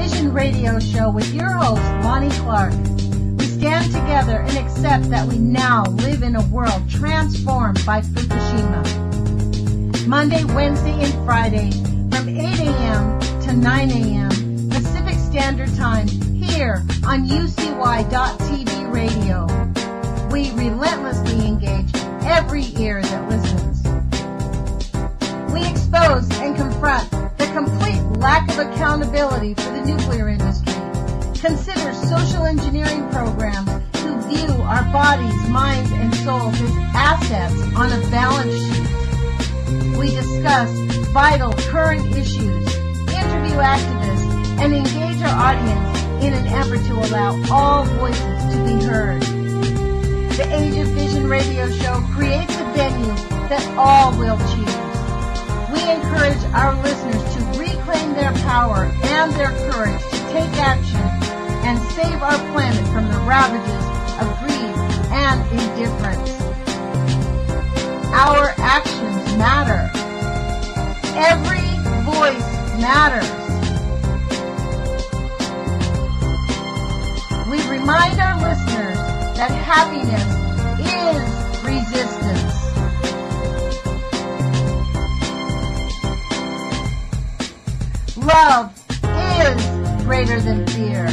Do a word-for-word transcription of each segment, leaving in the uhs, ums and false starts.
Vision Radio Show with your host, Lonnie Clark. We stand together and accept that we now live in a world transformed by Fukushima. Monday, Wednesday, and Friday from eight a.m. to nine a.m. Pacific Standard Time here on U C Y dot T V radio. We relentlessly engage every ear that listens. We expose and confront the complete lack of accountability for the nuclear industry. Consider social engineering programs who view our bodies, minds, and souls as assets on a balance sheet. We discuss vital current issues, interview activists, and engage our audience in an effort to allow all voices to be heard. The Age of Vision radio show creates a venue that all will choose. We encourage our listeners to reclaim their power and their courage to take action and save our planet from the ravages of greed and indifference. Our actions matter. Every voice matters. We remind our listeners that happiness is resistance. Love is greater than fear.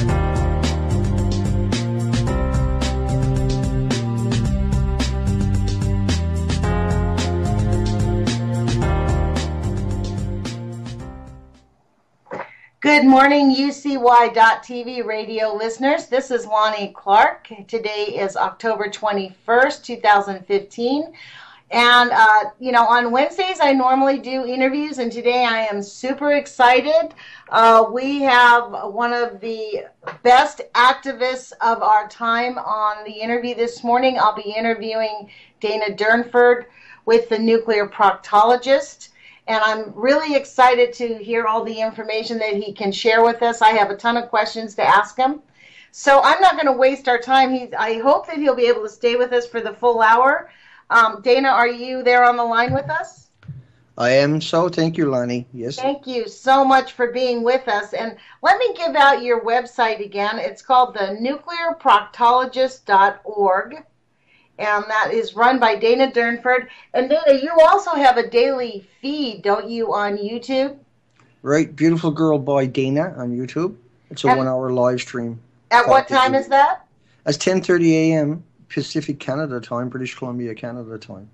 Good morning, U C Y dot T V radio listeners. This is Lonnie Clark. Today is October twenty-first, two thousand fifteen. And, uh, you know, on Wednesdays I normally do interviews, and today I am super excited. Uh, we have one of the best activists of our time on the interview this morning. I'll be interviewing Dana Durnford with the Nuclear Proctologist. And I'm really excited to hear all the information that he can share with us. I have a ton of questions to ask him. So I'm not going to waste our time. He's, I hope that he'll be able to stay with us for the full hour. Um, Dana, are you there on the line with us? I am so. Thank you, Lonnie. Yes. Thank you so much for being with us. And let me give out your website again. It's called the nuclear proctologist dot org. And that is run by Dana Durnford. And Dana, you also have a daily feed, don't you, on YouTube? Right. Beautiful Girl by Dana on YouTube. It's a at, one-hour live stream. At what time is that? It's ten thirty a.m. Pacific Canada time, British Columbia, Canada time.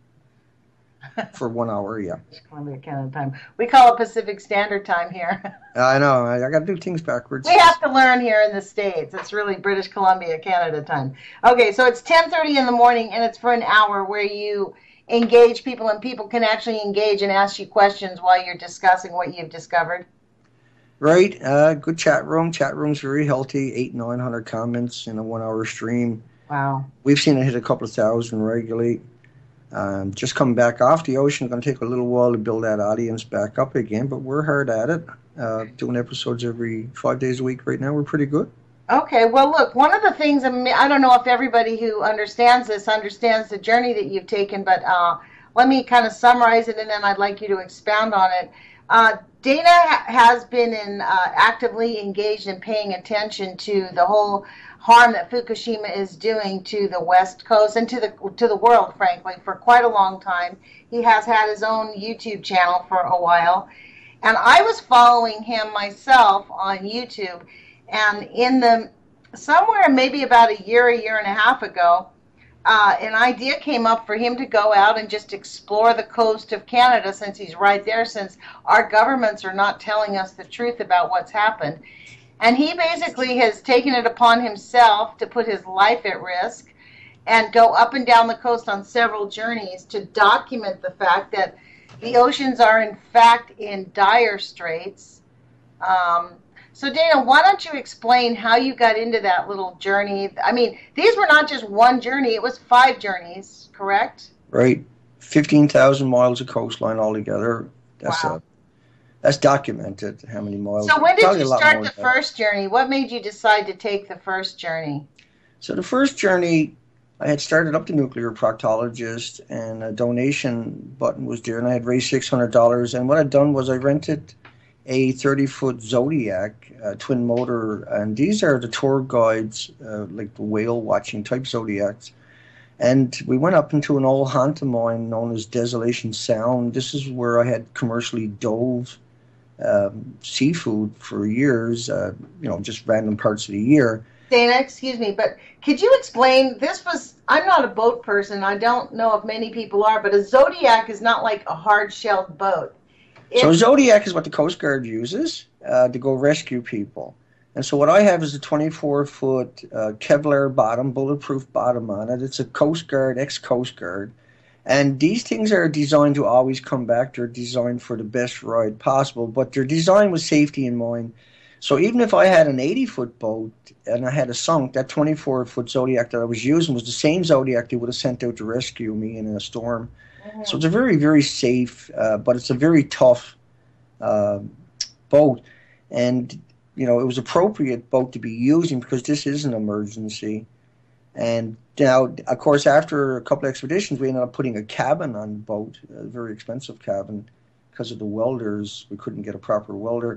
For one hour, yeah. British Columbia, Canada time. We call it Pacific Standard Time here. I know. I, I got to do things backwards. We have to learn here in the States. It's really British Columbia, Canada time. Okay, so it's ten thirty in the morning, and it's for an hour where you engage people, and people can actually engage and ask you questions while you're discussing what you've discovered. Right. Uh, good chat room. Chat room's very healthy. Eight, nine hundred comments in a one-hour stream. Wow. We've seen it hit a couple of thousand regularly. Um, just coming back off the ocean. Going to take a little while to build that audience back up again, but we're hard at it. Uh, doing episodes every five days a week right now. We're pretty good. Okay. Well, look, one of the things, I don't know if everybody who understands this understands the journey that you've taken, but uh, let me kind of summarize it, and then I'd like you to expound on it. Uh, Dana ha- has been in, uh, actively engaged in paying attention to the whole harm that Fukushima is doing to the West Coast and to the to the world, frankly, for quite a long time. He has had his own YouTube channel for a while, and I was following him myself on YouTube, and in the somewhere maybe about a year, a year and a half ago, uh, an idea came up for him to go out and just explore the coast of Canada, since he's right there, since our governments are not telling us the truth about what's happened. And he basically has taken it upon himself to put his life at risk and go up and down the coast on several journeys to document the fact that the oceans are in fact in dire straits. Um, so Dana, why don't you explain how you got into that little journey? I mean, these were not just one journey, it was five journeys, correct? Right. fifteen thousand miles of coastline altogether. That's wow. a That's documented, how many miles. So when did Probably you start the first journey? What made you decide to take the first journey? So the first journey, I had started up the Nuclear Proctologist, and a donation button was there, and I had raised six hundred dollars. And what I'd done was I rented a thirty-foot Zodiac, uh, twin motor, and these are the tour guides, uh, like the whale watching type Zodiacs. And we went up into an old haunt of mine known as Desolation Sound. This is where I had commercially dove um, seafood for years, uh, you know, just random parts of the year. Dana, excuse me, but could you explain, this was, I'm not a boat person, I don't know if many people are, but a Zodiac is not like a hard-shelled boat. It's... So a Zodiac is what the Coast Guard uses uh, to go rescue people. And so what I have is a twenty-four foot uh, Kevlar bottom, bulletproof bottom on it. It's a Coast Guard, ex-Coast Guard. And these things are designed to always come back. They're designed for the best ride possible, but they're designed with safety in mind. So even if I had an eighty foot boat and I had a sunk, that twenty-four foot Zodiac that I was using was the same Zodiac they would have sent out to rescue me in a storm. Mm-hmm. So it's a very, very safe, uh, but it's a very tough uh, boat. And you know, it was appropriate boat to be using because this is an emergency. And now, of course, after a couple of expeditions, we ended up putting a cabin on the boat, a very expensive cabin, because of the welders. We couldn't get a proper welder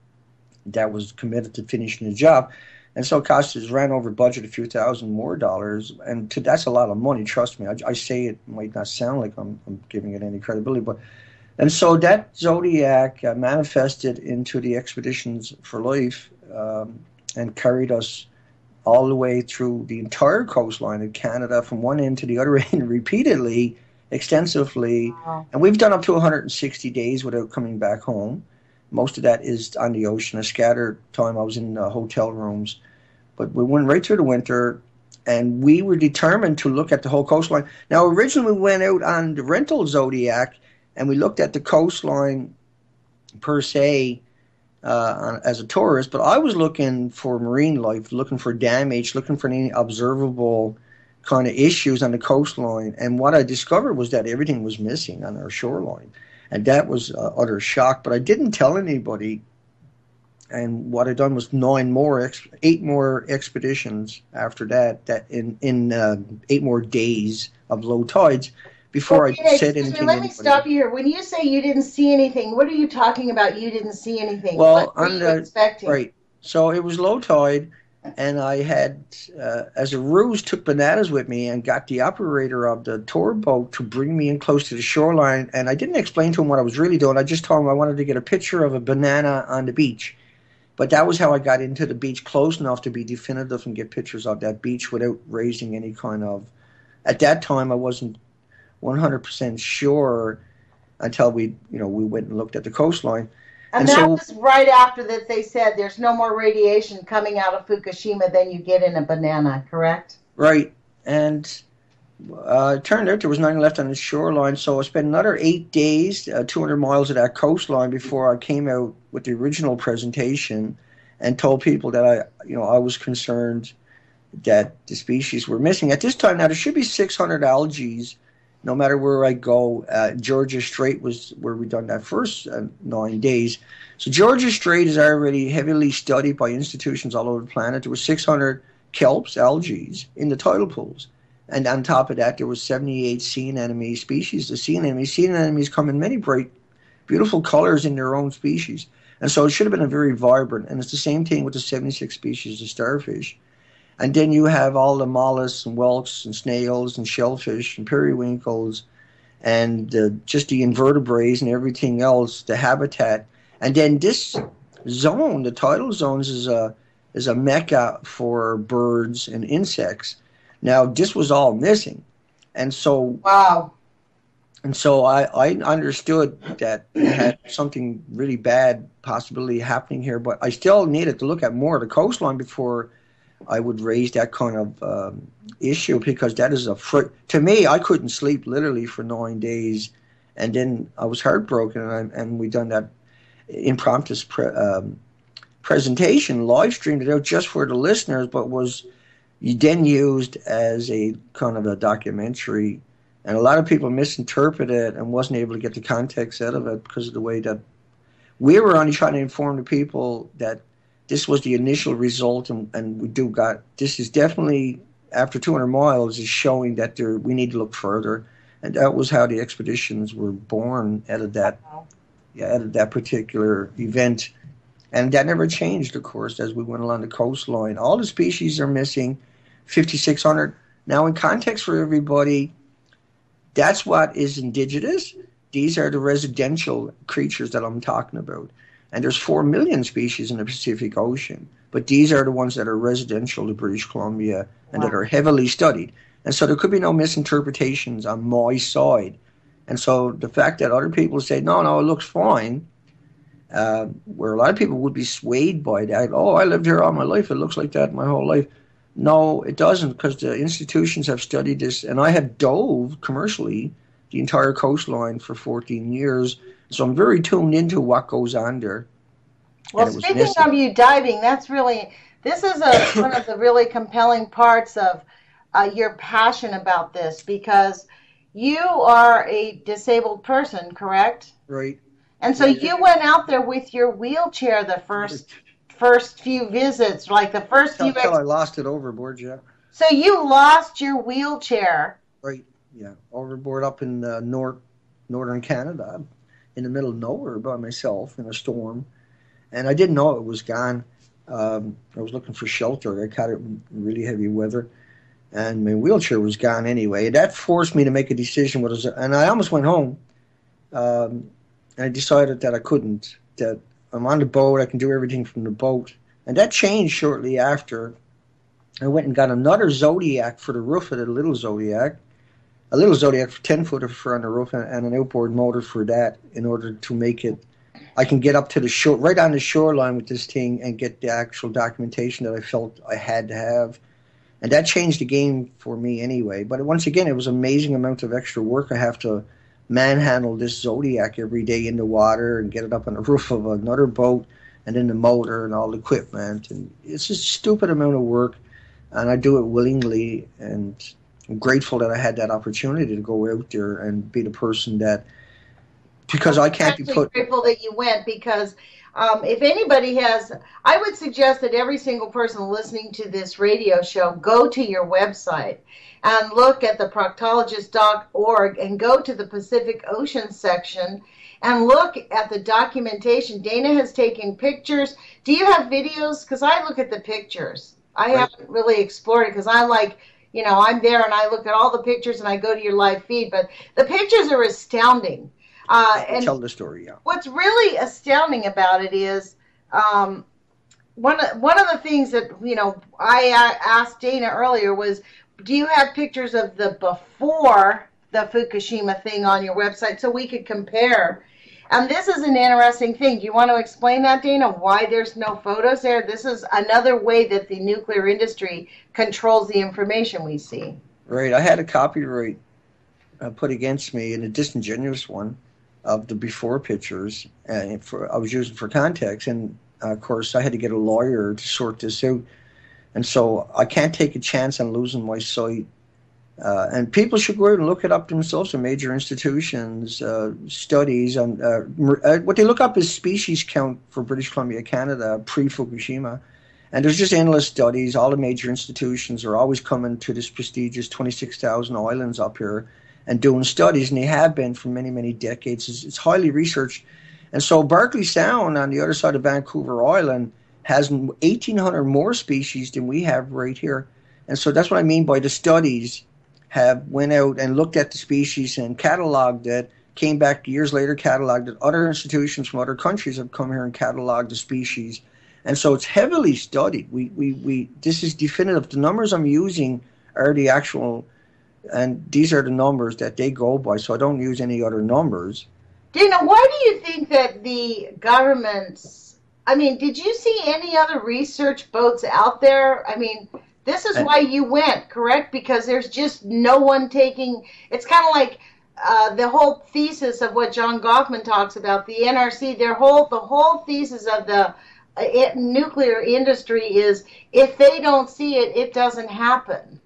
that was committed to finishing the job. And so it cost us, ran over budget a few thousand more dollars. And to, that's a lot of money, trust me. I, I say it might not sound like I'm, I'm giving it any credibility, but and so that Zodiac uh, manifested into the Expeditions for Life um, and carried us all the way through the entire coastline of Canada from one end to the other end repeatedly, extensively. Wow. And we've done up to one hundred sixty days without coming back home. Most of that is on the ocean. A scattered time I was in uh, hotel rooms. But we went right through the winter, and we were determined to look at the whole coastline. Now, originally we went out on the rental Zodiac, and we looked at the coastline per se uh, as a tourist, but I was looking for marine life, looking for damage, looking for any observable kind of issues on the coastline. And what I discovered was that everything was missing on our shoreline. And that was uh, utter shock, but I didn't tell anybody. And what I'd done was nine more, ex- eight more expeditions after that, that in, in uh, eight more days of low tides. Before okay, I said anything. Me, let me stop you here. When you say you didn't see anything, what are you talking about? You didn't see anything. Well, what were you the, expecting? Right. So it was low tide, and I had, uh, as a ruse, took bananas with me and got the operator of the tour boat to bring me in close to the shoreline. And I didn't explain to him what I was really doing. I just told him I wanted to get a picture of a banana on the beach. But that was how I got into the beach close enough to be definitive and get pictures of that beach without raising any kind of. At that time, I wasn't one hundred percent sure until we, you know, we went and looked at the coastline. And, and that so, was right after that they said there's no more radiation coming out of Fukushima than you get in a banana, correct? Right. And uh, it turned out there was nothing left on the shoreline, so I spent another eight days, uh, two hundred miles of that coastline before I came out with the original presentation and told people that I, you know, I was concerned that the species were missing. At this time, now there should be six hundred algae no matter where I go. Uh, Georgia Strait was where we done that first uh, nine days. So Georgia Strait is already heavily studied by institutions all over the planet. There were six hundred kelps, algae, in the tidal pools. And on top of that, there was seventy-eight sea anemone species. The sea anemone, sea anemones come in many bright, beautiful colors in their own species. And so it should have been a very vibrant. And it's the same thing with the seventy-six species of starfish. And then you have all the mollusks and whelks and snails and shellfish and periwinkles and uh, just the invertebrates and everything else, the habitat. And then this zone, the tidal zones, is a is a mecca for birds and insects. Now, this was all missing. And so wow. And so I, I understood that it had something really bad possibly happening here, but I still needed to look at more of the coastline before I would raise that kind of um, issue, because that is a fr- to me, I couldn't sleep literally for nine days, and then I was heartbroken, and, I, and we done that impromptu pre- um, presentation, live streamed it out just for the listeners, but was then used as a kind of a documentary, and a lot of people misinterpreted it and wasn't able to get the context out of it because of the way that we were only trying to inform the people that this was the initial result, and, and we do got, this is definitely, after two hundred miles, is showing that there, we need to look further. And that was how the expeditions were born out of that yeah, at that particular event. And that never changed, of course, as we went along the coastline. All the species are missing, fifty-six hundred. Now, in context for everybody, that's what is indigenous. These are the residential creatures that I'm talking about. And there's four million species in the Pacific Ocean. But these are the ones that are residential to British Columbia and wow. that are heavily studied. And so there could be no misinterpretations on my side. And so the fact that other people say, no, no, it looks fine, uh, where a lot of people would be swayed by that. Oh, I lived here all my life. It looks like that my whole life. No, it doesn't, because the institutions have studied this. And I have dove commercially the entire coastline for fourteen years. So I'm very tuned into what goes on there. Well, speaking of you diving, that's really, this is a, one of the really compelling parts of uh, your passion about this, because you are a disabled person, correct? Right. And so you went out there with your wheelchair the first first few visits, like the first few. Until I lost it overboard, yeah. So you lost your wheelchair. Right. Yeah, overboard up in uh, north northern Canada, in the middle of nowhere by myself in a storm, and I didn't know it was gone. Um, I was looking for shelter. I caught it in really heavy weather, and my wheelchair was gone anyway. That forced me to make a decision. What was it? And I almost went home. Um, and I decided that I couldn't. That I'm on the boat. I can do everything from the boat, and that changed shortly after. I went and got another Zodiac for the roof of the little Zodiac. A little Zodiac for ten footer for on the roof, and, and an outboard motor for that, in order to make it, I can get up to the shore, right on the shoreline with this thing, and get the actual documentation that I felt I had to have. And that changed the game for me anyway. But once again, it was an amazing amount of extra work. I have to manhandle this Zodiac every day in the water and get it up on the roof of another boat, and then the motor and all the equipment. And it's just a stupid amount of work, and I do it willingly, and I'm grateful that I had that opportunity to go out there and be the person that, because I can't be put. I'm grateful that you went, because um, if anybody has, I would suggest that every single person listening to this radio show go to your website and look at the proctologist dot org and go to the Pacific Ocean section and look at the documentation. Dana has taken pictures. Do you have videos? Because I look at the pictures. I right. haven't really explored it, because I like, you know, I'm there and I look at all the pictures and I go to your live feed, but the pictures are astounding. Uh, and tell the story, yeah. What's really astounding about it is um, one of, one of the things that, you know, I asked Dana earlier was, do you have pictures of the before the Fukushima thing on your website so we could compare? And this is an interesting thing. Do you want to explain that, Dana, why there's no photos there? This is another way that the nuclear industry controls the information we see. Right. I had a copyright uh, put against me, and a disingenuous one, of the before pictures. And for, I was using for context, and uh, of course I had to get a lawyer to sort this out. And so I can't take a chance on losing my site. Uh, and people should go out and look it up themselves in major institutions, uh, studies. On, uh, uh, what they look up is species count for British Columbia, Canada, pre-Fukushima. And there's just endless studies. All the major institutions are always coming to this prestigious twenty-six thousand islands up here and doing studies, and they have been for many, many decades. It's, it's highly researched. And so Barkley Sound on the other side of Vancouver Island has eighteen hundred more species than we have right here. And so that's what I mean by the studies have went out and looked at the species and cataloged it, came back years later, cataloged it. Other institutions from other countries have come here and cataloged the species. And so it's heavily studied. We, we, we, this is definitive. The numbers I'm using are the actual, and these are the numbers that they go by, so I don't use any other numbers. Dana, why do you think that the governments, I mean, did you see any other research boats out there? I mean, this is why you went, correct? Because there's just no one taking, it's kind of like uh, the whole thesis of what John Goffman talks about, the N R C, their whole, the whole thesis of the uh, nuclear industry is, if they don't see it, it doesn't happen,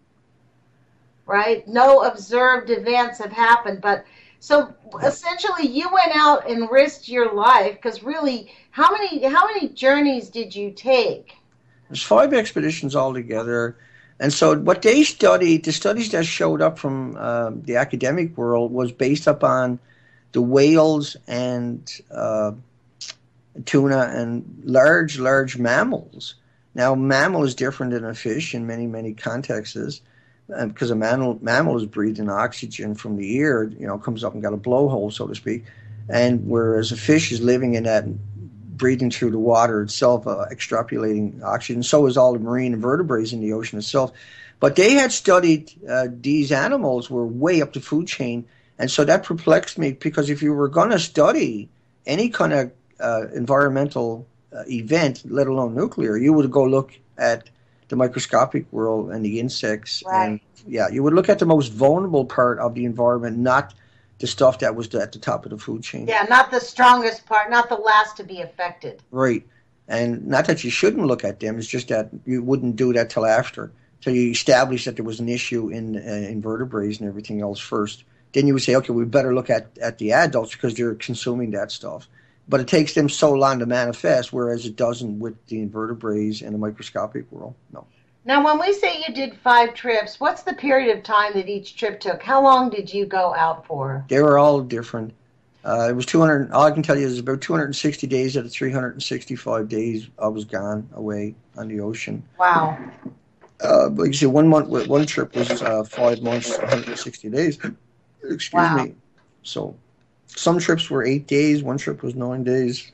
right? No observed events have happened, but so essentially you went out and risked your life, because really, how many, how many journeys did you take? There's five expeditions altogether. And so what they studied, the studies that showed up from uh, the academic world was based upon the whales and uh, tuna and large, large mammals. Now, mammal is different than a fish in many, many contexts, and because a mammal, mammal is breathing oxygen from the ear, you know, comes up and got a blowhole, so to speak, and whereas a fish is living in that, breathing through the water itself, uh, extrapolating oxygen. So is all the marine invertebrates in the ocean itself. But they had studied uh, these animals were way up the food chain, and so that perplexed me, because if you were going to study any kind of uh, environmental uh, event, let alone nuclear, you would go look at the microscopic world and the insects. Right. And yeah, you would look at the most vulnerable part of the environment, not the stuff that was at the top of the food chain. Yeah, not the strongest part, not the last to be affected. Right. And not that you shouldn't look at them, it's just that you wouldn't do that till after. So you establish that there was an issue in uh, invertebrates and everything else first. Then you would say, okay, we better look at, at the adults because they're consuming that stuff. But it takes them so long to manifest, whereas it doesn't with the invertebrates and the microscopic world. No. Now, when we say you did five trips, what's the period of time that each trip took? How long did you go out for? They were all different. Uh, it was two hundred. All I can tell you is about two hundred sixty days out of three hundred sixty-five days I was gone away on the ocean. Wow. Uh, like you say, one month, one trip was uh, five months, one hundred sixty days. Excuse wow. me. So, some trips were eight days. One trip was nine days.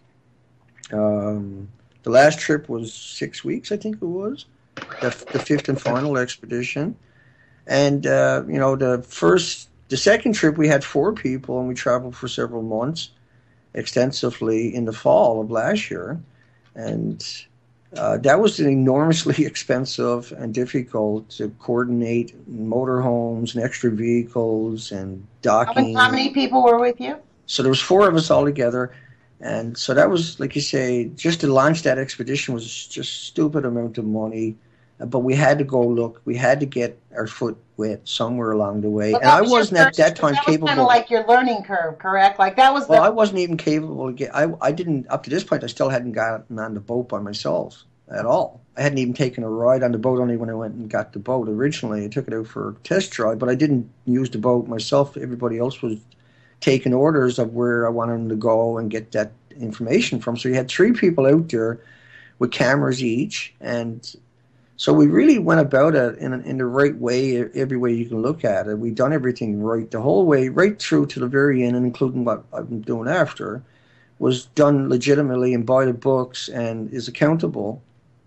Um, the last trip was six weeks, I think it was. The, the fifth and final expedition. And, uh, you know, the first, the second trip we had four people and we traveled for several months extensively in the fall of last year. And uh, that was enormously expensive and difficult to coordinate motorhomes and extra vehicles and docking. How many, how many people were with you? So there was four of us all together. And so that was, like you say, just to launch that expedition was just stupid amount of money. But we had to go look. We had to get our foot wet somewhere along the way. Well, and I was wasn't first, at that time that capable. Kind of like your learning curve, correct? Like that was. The... Well, I wasn't even capable. Of get, I I didn't up to this point. I still hadn't gotten on the boat by myself at all. I hadn't even taken a ride on the boat. Only when I went and got the boat originally. I took it out for a test drive, but I didn't use the boat myself. Everybody else was taking orders of where I wanted them to go and get that information from. So you had three people out there with cameras each, and so we really went about it in in the right way, every way you can look at it. We've done everything right the whole way, right through to the very end, and including what I've been doing after, was done legitimately and by the books and is accountable.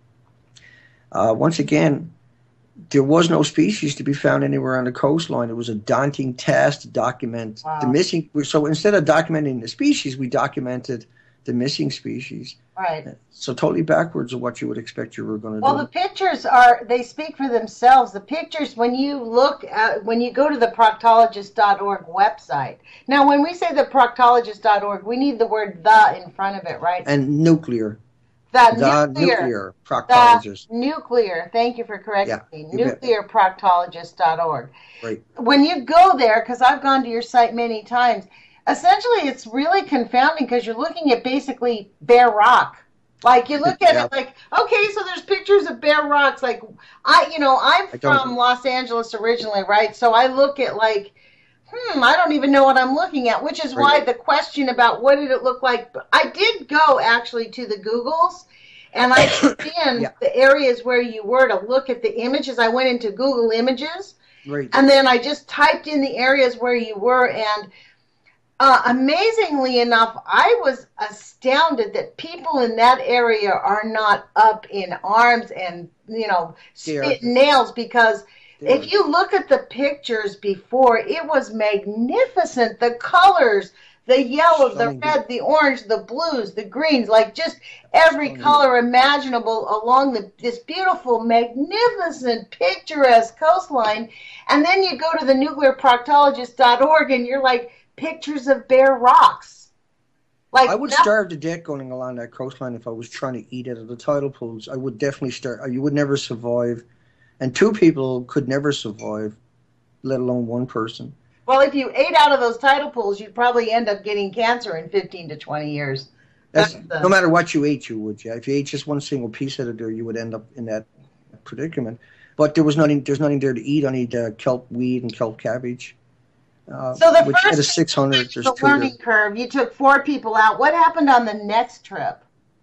Uh, once again, there was no species to be found anywhere on the coastline. It was a daunting task to document wow. the missing. So instead of documenting the species, we documented the missing species. Right. So totally backwards of what you would expect you were going to well, do. Well, the pictures are, they speak for themselves. The pictures, when you look at, when you go to the proctologist dot org website. Now, when we say the proctologist dot org, we need the word the in front of it, right? And nuclear. The, the nuclear, nuclear proctologist. The nuclear, thank you for correcting yeah, me, nuclear proctologist dot org. Right. When you go there, because I've gone to your site many times, essentially it's really confounding because you're looking at basically bare rock. Like you look at yeah. it like, okay, so there's pictures of bare rocks. Like I, you know, I'm from Los Angeles originally, right? So I look at like, hmm, I don't even know what I'm looking at, which is right. why the question about what did it look like. I did go actually to the Googles and I scanned yeah. the areas where you were to look at the images. I went into Google Images right. and then I just typed in the areas where you were, and Uh, amazingly enough, I was astounded that people in that area are not up in arms and, you know, spit nails, because They're. if you look at the pictures before, it was magnificent. The colors, the yellow, Stunning. the red, the orange, the blues, the greens, like just every Stunning. color imaginable along the, this beautiful, magnificent, picturesque coastline. And then you go to the nuclear proctologist dot org and you're like, pictures of bare rocks. Like I would that, starve to death going along that coastline if I was trying to eat out of the tidal pools. I would definitely starve. You would never survive. And two people could never survive, let alone one person. Well, if you ate out of those tidal pools, you'd probably end up getting cancer in fifteen to twenty years. That's, That's the, no matter what you ate, you would. Yeah, if you ate just one single piece out of there, you would end up in that predicament. But there was nothing. There's nothing there to eat. I need uh, kelp weed and kelp cabbage. Uh, So the which first at a six hundred, trip, there's the two learning there. curve, you took four people out. What happened on the next trip?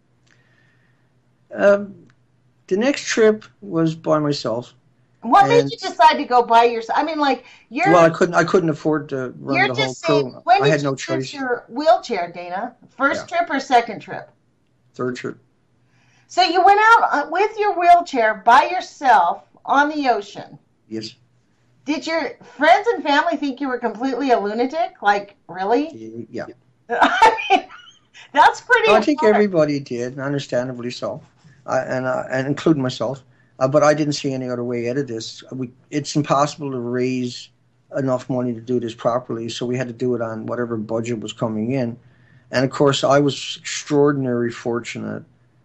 Um, the next trip was by myself, What made and you decide to go by yourself? I mean, like well, you're I couldn't I couldn't afford to run you're the whole just saying. crew. When I did had you no fix choice. your wheelchair, Dana? Yeah, First trip or second trip? third trip. So you went out uh, with your wheelchair by yourself on the ocean. Yes. Did your friends and family think you were completely a lunatic? Like, really? Yeah. I mean, that's pretty No, I think hard. everybody did, and understandably so, I, and uh, and including myself. Uh, but I didn't see any other way out of this. We, it's impossible to raise enough money to do this properly, so we had to do it on whatever budget was coming in. And of course, I was extraordinarily fortunate.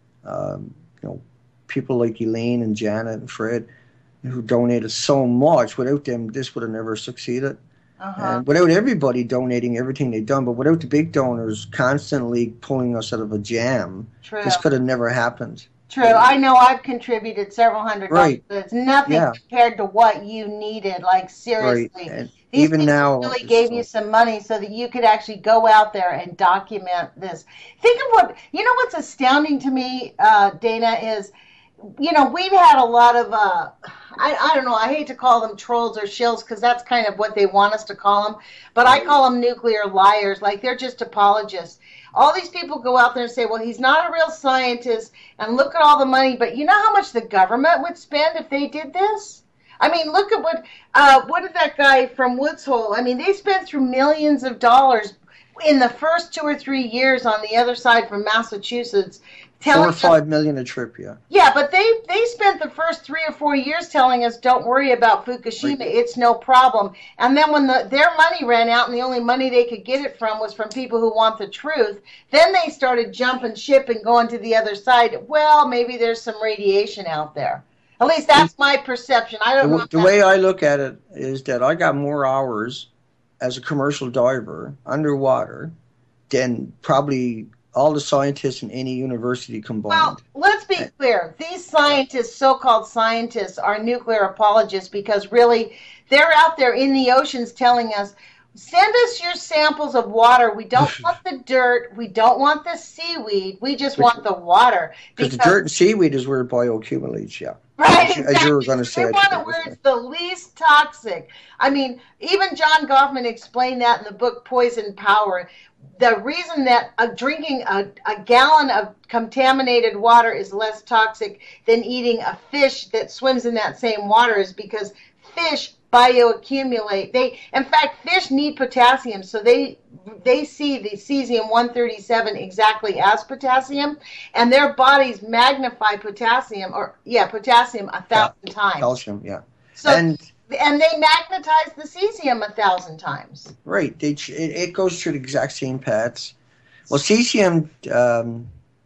Um, you know, people like Elaine and Janet and Fred, who donated so much. Without them, this would have never succeeded. Uh-huh. And without everybody donating everything they'd done, but without the big donors constantly pulling us out of a jam, True. this could have never happened. True. I know I've contributed several hundred dollars, Right. but it's nothing Yeah. compared to what you needed. Like, Right. seriously. And These even people now, really it's gave so- you some money so that you could actually go out there and document this. Think of what, you know what's astounding to me, uh, Dana, is, you know, we've had a lot of, uh, I, I don't know, I hate to call them trolls or shills because that's kind of what they want us to call them, but I call them nuclear liars, like they're just apologists. All these people go out there and say, well, he's not a real scientist, and look at all the money, but you know how much the government would spend if they did this? I mean, look at what, uh, what did that guy from Woods Hole, I mean, they spent through millions of dollars in the first two or three years on the other side from Massachusetts, four telling or us, five million a trip, yeah. yeah, but they they spent the first three or four years telling us, don't worry about Fukushima, Right. it's no problem. And then when the, their money ran out and the only money they could get it from was from people who want the truth, then they started jumping ship and going to the other side. Well, maybe there's some radiation out there. At least that's my perception. I don't The, know. if the that's- way I look at it is that I got more hours as a commercial diver underwater than probably all the scientists in any university combined. Well, let's be clear. These scientists, so-called scientists, are nuclear apologists because really they're out there in the oceans telling us, send us your samples of water. We don't want the dirt. We don't want the seaweed. We just want the water. Because the dirt and seaweed is where it bioaccumulates, yeah. Right, As you- as exactly. you were gonna say, They I want think it it where was- it's the least toxic. I mean, even John Goffman explained that in the book Poison Power. The reason that a, drinking a, a gallon of contaminated water is less toxic than eating a fish that swims in that same water is because fish bioaccumulate. They, in fact, fish need potassium, so they they see the cesium one thirty-seven exactly as potassium, and their bodies magnify potassium, or yeah, potassium a thousand times. Calcium, yeah. So, and and they magnetize the cesium a thousand times. right, they, it, it goes through the exact same paths. Well, cesium, um,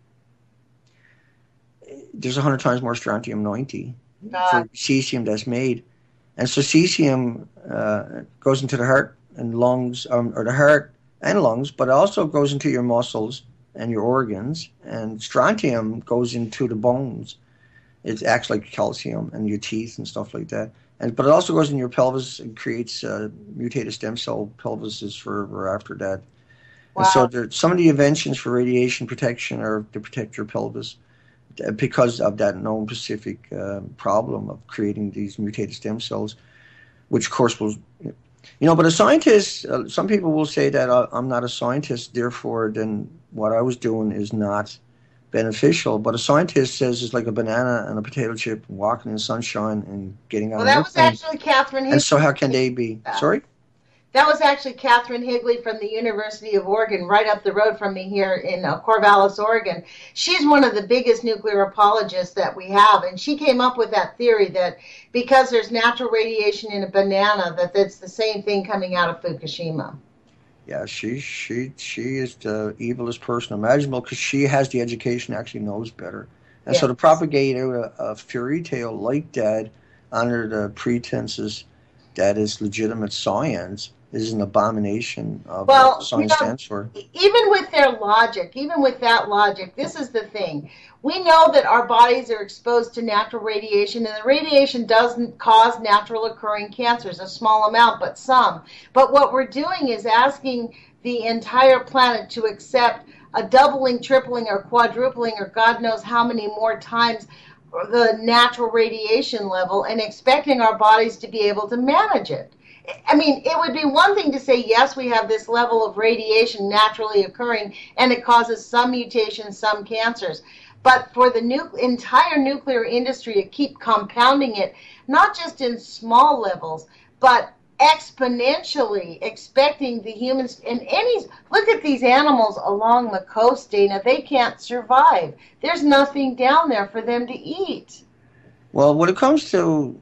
there's a hundred times more strontium ninety God. for cesium that's made. And so cesium uh, goes into the heart and lungs, um, or the heart and lungs, but it also goes into your muscles and your organs. And strontium goes into the bones. It acts like calcium and your teeth and stuff like that. And but it also goes in your pelvis and creates uh, mutated stem cell pelvises forever after that. Wow. And so there, some of the inventions for radiation protection are to protect your pelvis because of that known specific uh, problem of creating these mutated stem cells, which of course will, you know, but a scientist, uh, some people will say that uh, I'm not a scientist, therefore then what I was doing is not beneficial. But a scientist says it's like a banana and a potato chip walking in the sunshine and getting on Well, an that was airplane. actually Catherine Higley. And so how can they be, sorry? That was actually Catherine Higley from the University of Oregon, right up the road from me here in uh, Corvallis, Oregon. She's one of the biggest nuclear apologists that we have, and she came up with that theory that because there's natural radiation in a banana, that that's the same thing coming out of Fukushima. Yeah, she she she is the evilest person imaginable because she has the education, actually knows better. And so Yes. to propagate out a, a fairy tale like that under the pretenses that is legitimate science is an abomination of Well, what you science know, stands for. even with their logic, even with that logic, this is the thing. We know that our bodies are exposed to natural radiation, and the radiation doesn't cause natural occurring cancers, a small amount, but some. But what we're doing is asking the entire planet to accept a doubling, tripling, or quadrupling, or God knows how many more times the natural radiation level, and expecting our bodies to be able to manage it. I mean, it would be one thing to say, yes, we have this level of radiation naturally occurring, and it causes some mutations, some cancers. But for the nu- entire nuclear industry to keep compounding it, not just in small levels, but exponentially expecting the humans, and any, look at these animals along the coast, Dana, they can't survive. There's nothing down there for them to eat. Well, when it comes to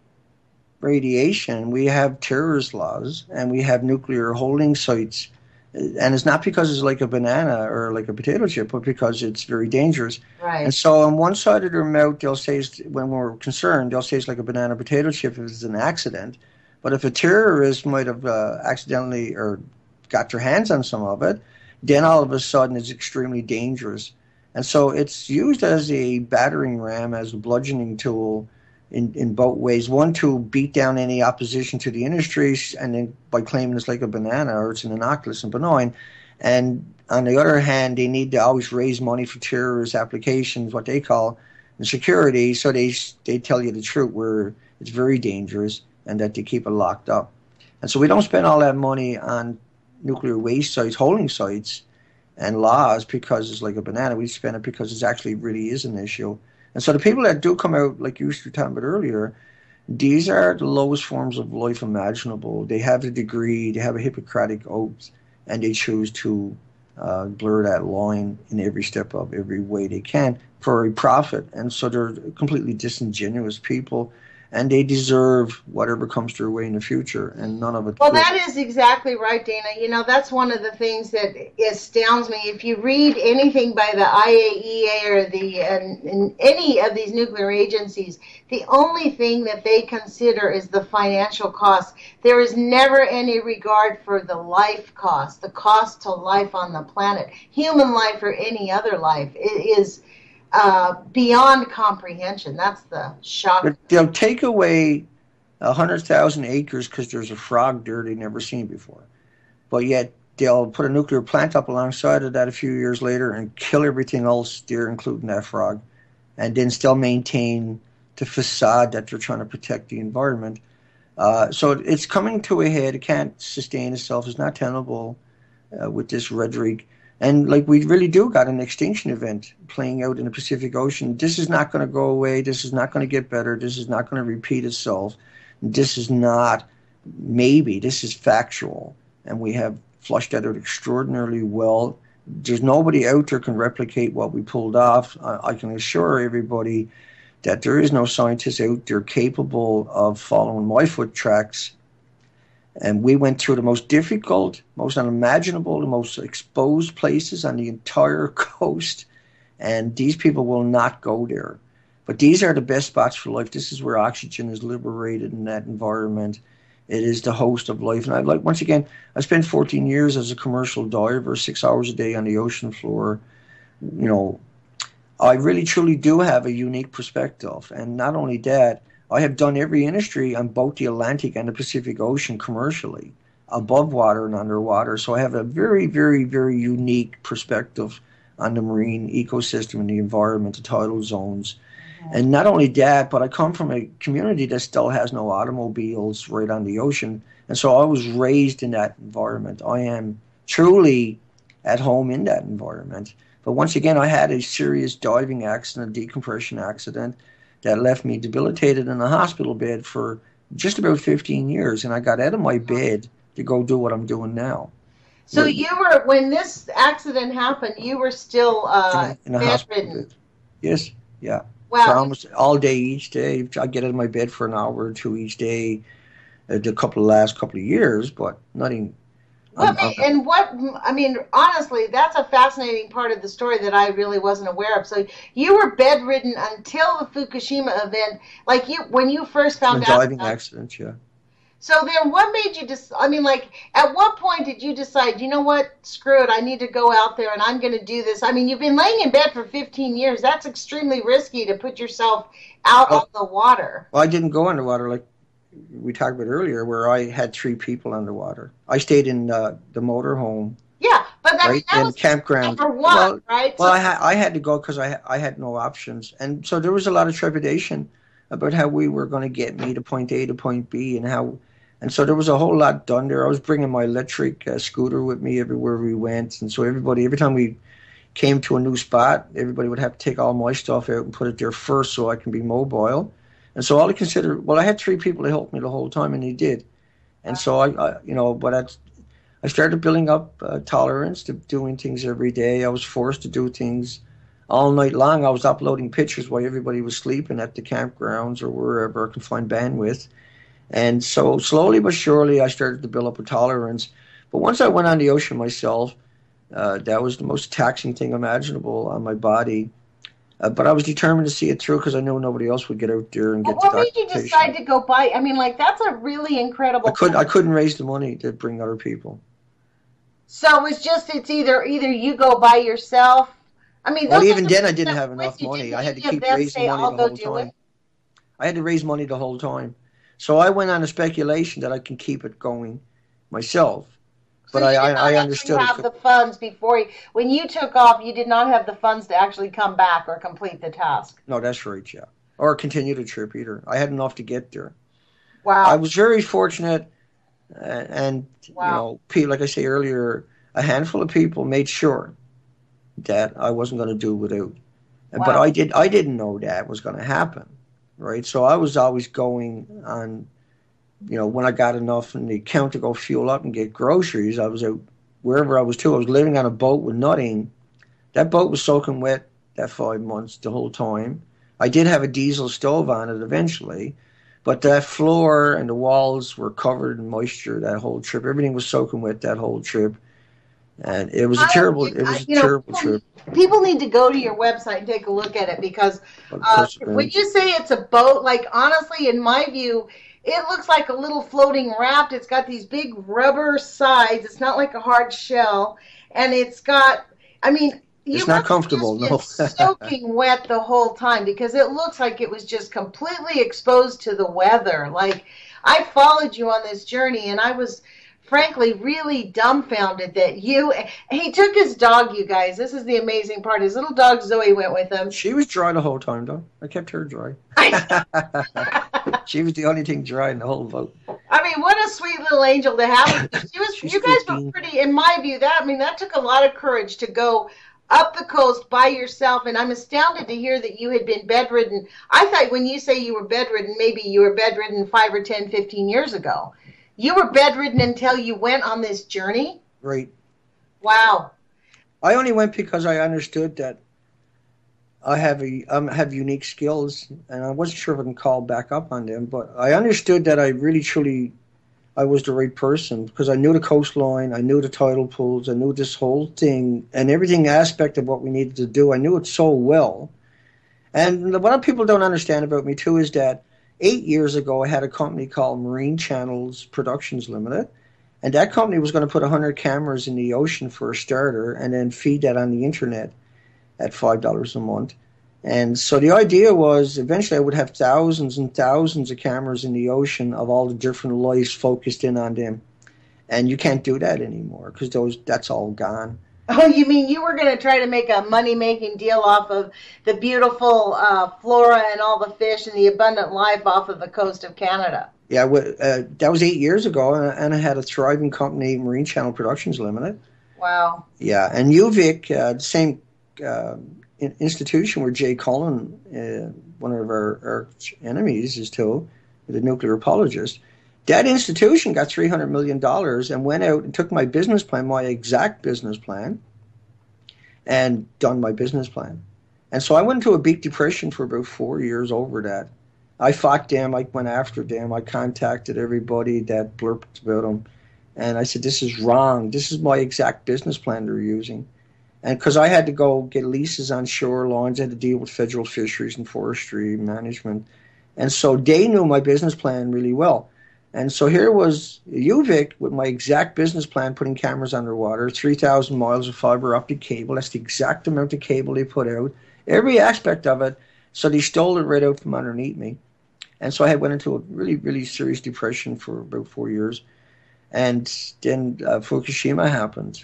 radiation, we have terrorist laws and we have nuclear holding sites, and it's not because it's like a banana or like a potato chip, but because it's very dangerous. Right. And so on one side of their mouth, they'll say, when we're concerned, they'll say it's like a banana potato chip if it's an accident. But if a terrorist might have uh, accidentally or got their hands on some of it, then all of a sudden it's extremely dangerous. And so it's used as a battering ram, as a bludgeoning tool, in, in both ways. One, to beat down any opposition to the industry, and then by claiming it's like a banana or it's an innocuous and benign. And on the other hand, they need to always raise money for terrorist applications, what they call security, so they they tell you the truth, where it's very dangerous and that they keep it locked up. And so we don't spend all that money on nuclear waste sites, holding sites, and laws because it's like a banana. We spend it because it actually really is an issue. And so the people that do come out, like you were talking about earlier, these are the lowest forms of life imaginable. They have a degree, they have a Hippocratic oath, and they choose to uh, blur that line in every step of every way they can for a profit. And so they're completely disingenuous people, and they deserve whatever comes their way in the future, and none of it. Well, that is exactly right, Dana. You know, that's one of the things that astounds me. If you read anything by the I A E A or the uh, any of these nuclear agencies, the only thing that they consider is the financial cost. There is never any regard for the life cost, the cost to life on the planet, human life or any other life. It is Uh, beyond comprehension. That's the shock. They'll take away a hundred thousand acres because there's a frog there they've never seen before, but yet they'll put a nuclear plant up alongside of that a few years later and kill everything else there, including that frog, and then still maintain the facade that they're trying to protect the environment. Uh, so it's coming to a head. It can't sustain itself. It's not tenable uh, with this rhetoric. And like we really do got an extinction event playing out in the Pacific Ocean. This is not going to go away. This is not going to get better. This is not going to repeat itself. This is not maybe. This is factual. And we have flushed that out extraordinarily well. There's nobody out there can replicate what we pulled off. I, I can assure everybody that there is no scientist out there capable of following my foot tracks. And we went through the most difficult, most unimaginable, the most exposed places on the entire coast. And these people will not go there. But these are the best spots for life. This is where oxygen is liberated in that environment. It is the host of life. And I like, once again, I spent fourteen years as a commercial diver, six hours a day on the ocean floor. You know, I really, truly do have a unique perspective. And not only that, I have done every industry on both the Atlantic and the Pacific Ocean commercially, above water and underwater. So I have a very, very, very unique perspective on the marine ecosystem and the environment, the tidal zones. Mm-hmm. And not only that, but I come from a community that still has no automobiles right on the ocean. And so I was raised in that environment. I am truly at home in that environment. But once again, I had a serious diving accident, a decompression accident, that left me debilitated in a hospital bed for just about fifteen years. And I got out of my bed to go do what I'm doing now. So Where, you were, when this accident happened, you were still uh, in a hospital bed. Yes, yeah. Wow. For almost all day each day. I get out of my bed for an hour or two each day, uh, the couple of last couple of years, but nothing. Well, I mean, and what, I mean, honestly, that's a fascinating part of the story that I really wasn't aware of. So you were bedridden until the Fukushima event, like you, when you first found a out. Diving accident, yeah. So then what made you just, I mean, like, at what point did you decide, you know what, screw it, I need to go out there and I'm going to do this? I mean, you've been laying in bed for fifteen years. That's extremely risky to put yourself out well, on the water. Well, I didn't go underwater like we talked about earlier, where I had three people underwater. I stayed in uh, the motorhome. Yeah, but that, right, that in was campground. number one, well, right? Well, So, I, ha- I had to go because I, I had no options. And so there was a lot of trepidation about how we were going to get me to point A to point B and how... And so there was a whole lot done there. I was bringing my electric uh, scooter with me everywhere we went. And so everybody, every time we came to a new spot, everybody would have to take all my stuff out and put it there first so I can be mobile. And so all I considered, well, I had three people to help me the whole time, and they did. And so I, I you know, but I, I started building up uh, tolerance to doing things every day. I was forced to do things all night long. I was uploading pictures while everybody was sleeping at the campgrounds or wherever I could find bandwidth. And so slowly but surely, I started to build up a tolerance. But once I went on the ocean myself, uh, that was the most taxing thing imaginable on my body. Uh, but I was determined to see it through because I knew nobody else would get out there and get what the made you documentation. decide to go buy? I mean, like, that's a really incredible... I couldn't, I couldn't raise the money to bring other people. So it's just, it's either either you go by yourself. I mean, Well, those even are then, the I didn't that have with enough you. money. Didn't I had to any of keep them raising say, money "I'll the go whole do it"? time. I had to raise money the whole time. So I went on a speculation that I can keep it going myself. But So I, you did I, not I actually understood have it. the funds before you, when you took off, you did not have the funds to actually come back or complete the task. No, that's right, yeah. Or continue the trip either. I had enough to get there. Wow. I was very fortunate, uh, and Wow. you know, people, like I say earlier, a handful of people made sure that I wasn't going to do without. Wow. But I did. I didn't know that was going to happen, right? So I was always going on. You know, when I got enough in the account to go fuel up and get groceries, I was out wherever I was to. I was living on a boat with nothing. That boat was soaking wet that five months the whole time. I did have a diesel stove on it eventually, but that floor and the walls were covered in moisture that whole trip. Everything was soaking wet that whole trip. And it was a I- terrible, it was I- a you know, terrible people- trip. People need to go to your website and take a look at it because But uh, perseverance. when you say it's a boat, like honestly, in my view, it looks like a little floating raft. It's got these big rubber sides. It's not like a hard shell, and it's got. I mean, you It's not must have comfortable, just no. been soaking wet the whole time because it looks like it was just completely exposed to the weather. Like I followed you on this journey, and I was. Frankly, really dumbfounded that you. He took his dog, you guys. This is the amazing part. His little dog Zoe went with him. She was dry the whole time, though. I kept her dry. She was the only thing dry in the whole boat. I mean, what a sweet little angel to have. She was. She's You guys were fifteen. pretty, in my view. That I mean, that took a lot of courage to go up the coast by yourself. And I'm astounded to hear that you had been bedridden. I thought when you say you were bedridden, maybe you were bedridden five or ten, fifteen years ago. You were bedridden until you went on this journey? Right. Wow. I only went because I understood that I have a um, have unique skills, and I wasn't sure if I can call back up on them, but I understood that I really truly I was the right person because I knew the coastline, I knew the tidal pools, I knew this whole thing and everything aspect of what we needed to do. I knew it so well. And what people don't understand about me too is that eight years ago I had a company called Marine Channels Productions Limited. And that company was going to put one hundred cameras in the ocean for a starter and then feed that on the internet at five dollars a month. And so the idea was eventually I would have thousands and thousands of cameras in the ocean of all the different lights focused in on them. And you can't do that anymore because those that's all gone. Oh, you mean you were going to try to make a money-making deal off of the beautiful uh, flora and all the fish and the abundant life off of the coast of Canada? Yeah, uh, that was eight years ago, and I had a thriving company, Marine Channel Productions Limited. Wow. Yeah, and U V I C, uh, the same uh, institution where Jay Cullen, uh, one of our, our enemies, is to, the nuclear apologist, that institution got three hundred million dollars and went out and took my business plan, my exact business plan, and done my business plan. And so I went into a big depression for about four years over that. I fought them. I went after them. I contacted everybody that blurped about them. And I said, this is wrong. This is my exact business plan they're using. And because I had to go get leases on shorelines, I had to deal with federal fisheries and forestry management. And so they knew my business plan really well. And so here was U V I C with my exact business plan, putting cameras underwater, three thousand miles of fiber optic cable. That's the exact amount of cable they put out, every aspect of it. So they stole it right out from underneath me. And so I had went into a really, really serious depression for about four years. And then uh, Fukushima happened.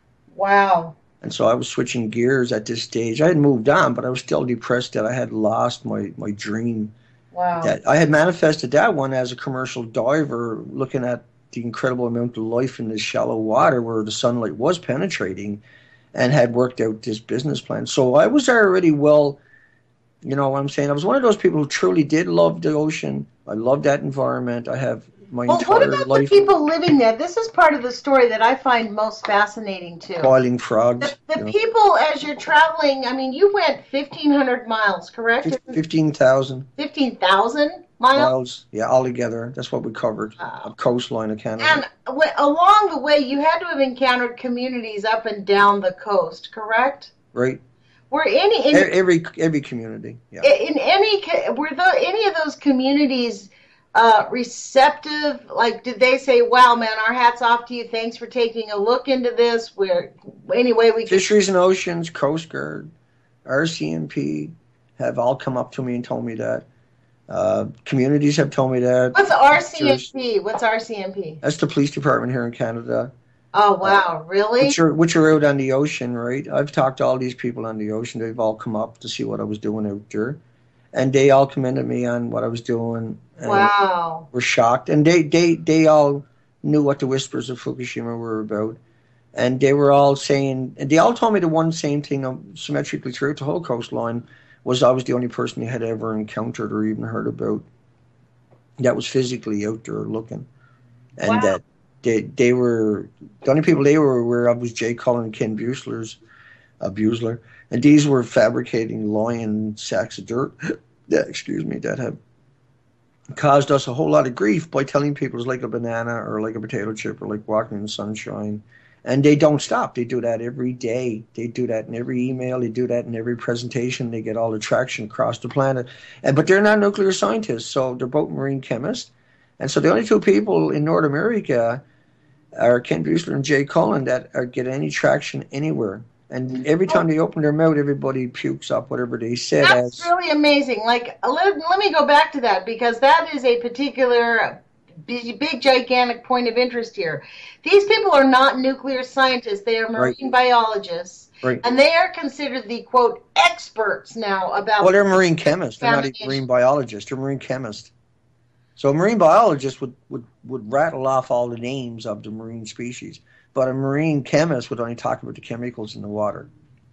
Wow. And so I was switching gears at this stage. I had moved on, but I was still depressed that I had lost my, my dream. Wow. That I had manifested that one as a commercial diver, looking at the incredible amount of life in this shallow water where the sunlight was penetrating, and had worked out this business plan. So I was already well, you know what I'm saying? I was one of those people who truly did love the ocean. I love that environment. I have my well, entire what about life. the people living there? This is part of the story that I find most fascinating too. Boiling frogs. The, the you know. people, as you're traveling, I mean, you went fifteen hundred miles, correct? fifteen thousand. fifteen thousand miles? Miles, yeah, all together. That's what we covered. Wow. A coastline of Canada. And w- along the way, you had to have encountered communities up and down the coast, correct? Right. Were any in, every every community? Yeah. In any were the any of those communities uh, receptive? Like, did they say, "Wow, man, our hats off to you. Thanks for taking a look into this. We're any way we can." Fisheries and Oceans, Coast Guard, R C M P have all come up to me and told me that. Uh, communities have told me that. What's R C M P? What's R C M P? That's the police department here in Canada. Oh, wow, really? Which are, which are out on the ocean, right? I've talked to all these people on the ocean. They've all come up to see what I was doing out there. And they all commended me on what I was doing. And wow. were shocked. And they, they, they all knew what the whispers of Fukushima were about. And they were all saying, and they all told me the one same thing um, symmetrically throughout the whole coastline was I was the only person they had ever encountered or even heard about that was physically out there looking. And wow. that They they were the only people they were aware of was Jay Cullen and Ken Buesler's uh, Buesler, and these were fabricating lion sacks of dirt. that, excuse me, that have caused us a whole lot of grief by telling people it's like a banana or like a potato chip or like walking in the sunshine, and they don't stop. They do that every day. They do that in every email. They do that in every presentation. They get all the traction across the planet, and but they're not nuclear scientists, so they're both marine chemists, and so the only two people in North America are Ken Buesler and Jay Cullen that are get any traction anywhere. And every time they open their mouth, everybody pukes up whatever they said. That's as, really amazing. Like, let, let me go back to that, because that is a particular big, big, gigantic point of interest here. These people are not nuclear scientists. They are marine right. biologists. Right. And they are considered the, quote, experts now about... Well, they're marine chemists. They're not even marine biologists. They're marine chemists. So a marine biologist would, would, would rattle off all the names of the marine species, but a marine chemist would only talk about the chemicals in the water.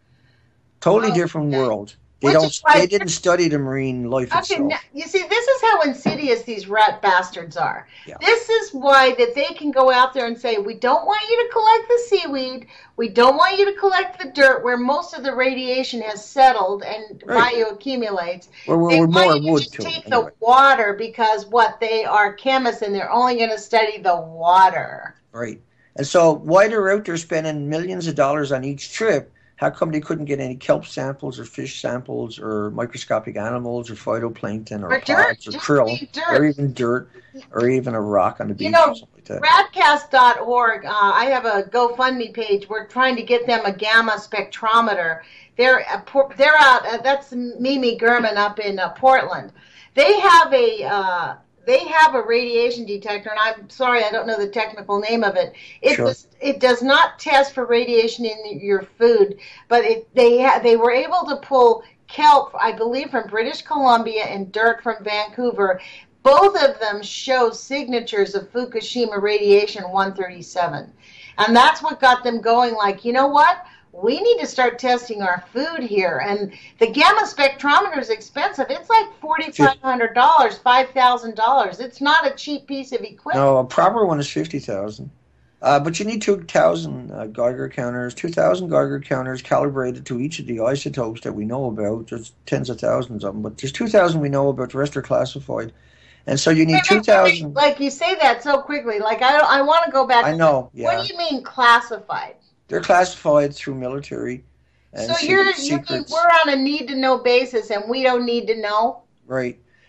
Totally oh, different okay. world. They Which don't. They didn't study the marine life okay, itself. Now, you see, this is how insidious these rat bastards are. Yeah. This is why that they can go out there and say, we don't want you to collect the seaweed. We don't want you to collect the dirt where most of the radiation has settled and right. bioaccumulates. Well, we're, they we're want more you wood to to take it, the anyway. water because what they are chemists and they're only going to study the water. Right. And so why they're out there spending millions of dollars on each trip, how come they couldn't get any kelp samples or fish samples or microscopic animals or phytoplankton or, or pods dirt, or krill or even dirt or even a rock on the beach you know, or something like that? Radcast dot org, uh, I have a GoFundMe page. We're trying to get them a gamma spectrometer. They're uh, they're out. Uh, that's Mimi Gurman up in uh, Portland. They have a uh, they have a radiation detector, and I'm sorry I don't know the technical name of it. It sure. does, it does not test for radiation in your food, but it, they ha- they were able to pull kelp, I believe, from British Columbia and dirt from Vancouver. Both of them show signatures of Fukushima radiation one thirty-seven, and that's what got them going. Like, you know what? We need to start testing our food here. And the gamma spectrometer is expensive. It's like four thousand five hundred dollars, five thousand dollars. It's not a cheap piece of equipment. No, a proper one is fifty thousand dollars. Uh, but you need two thousand uh, Geiger counters, two thousand Geiger counters calibrated to each of the isotopes that we know about. There's tens of thousands of them, but there's two thousand we know about. The rest are classified. And so you need two thousand. Like, you say that so quickly. Like, I, I want to go back. I know, yeah. What do you mean classified? They're classified through military and so you're, secrets. You mean we're on a need-to-know basis and we don't need to know? Right.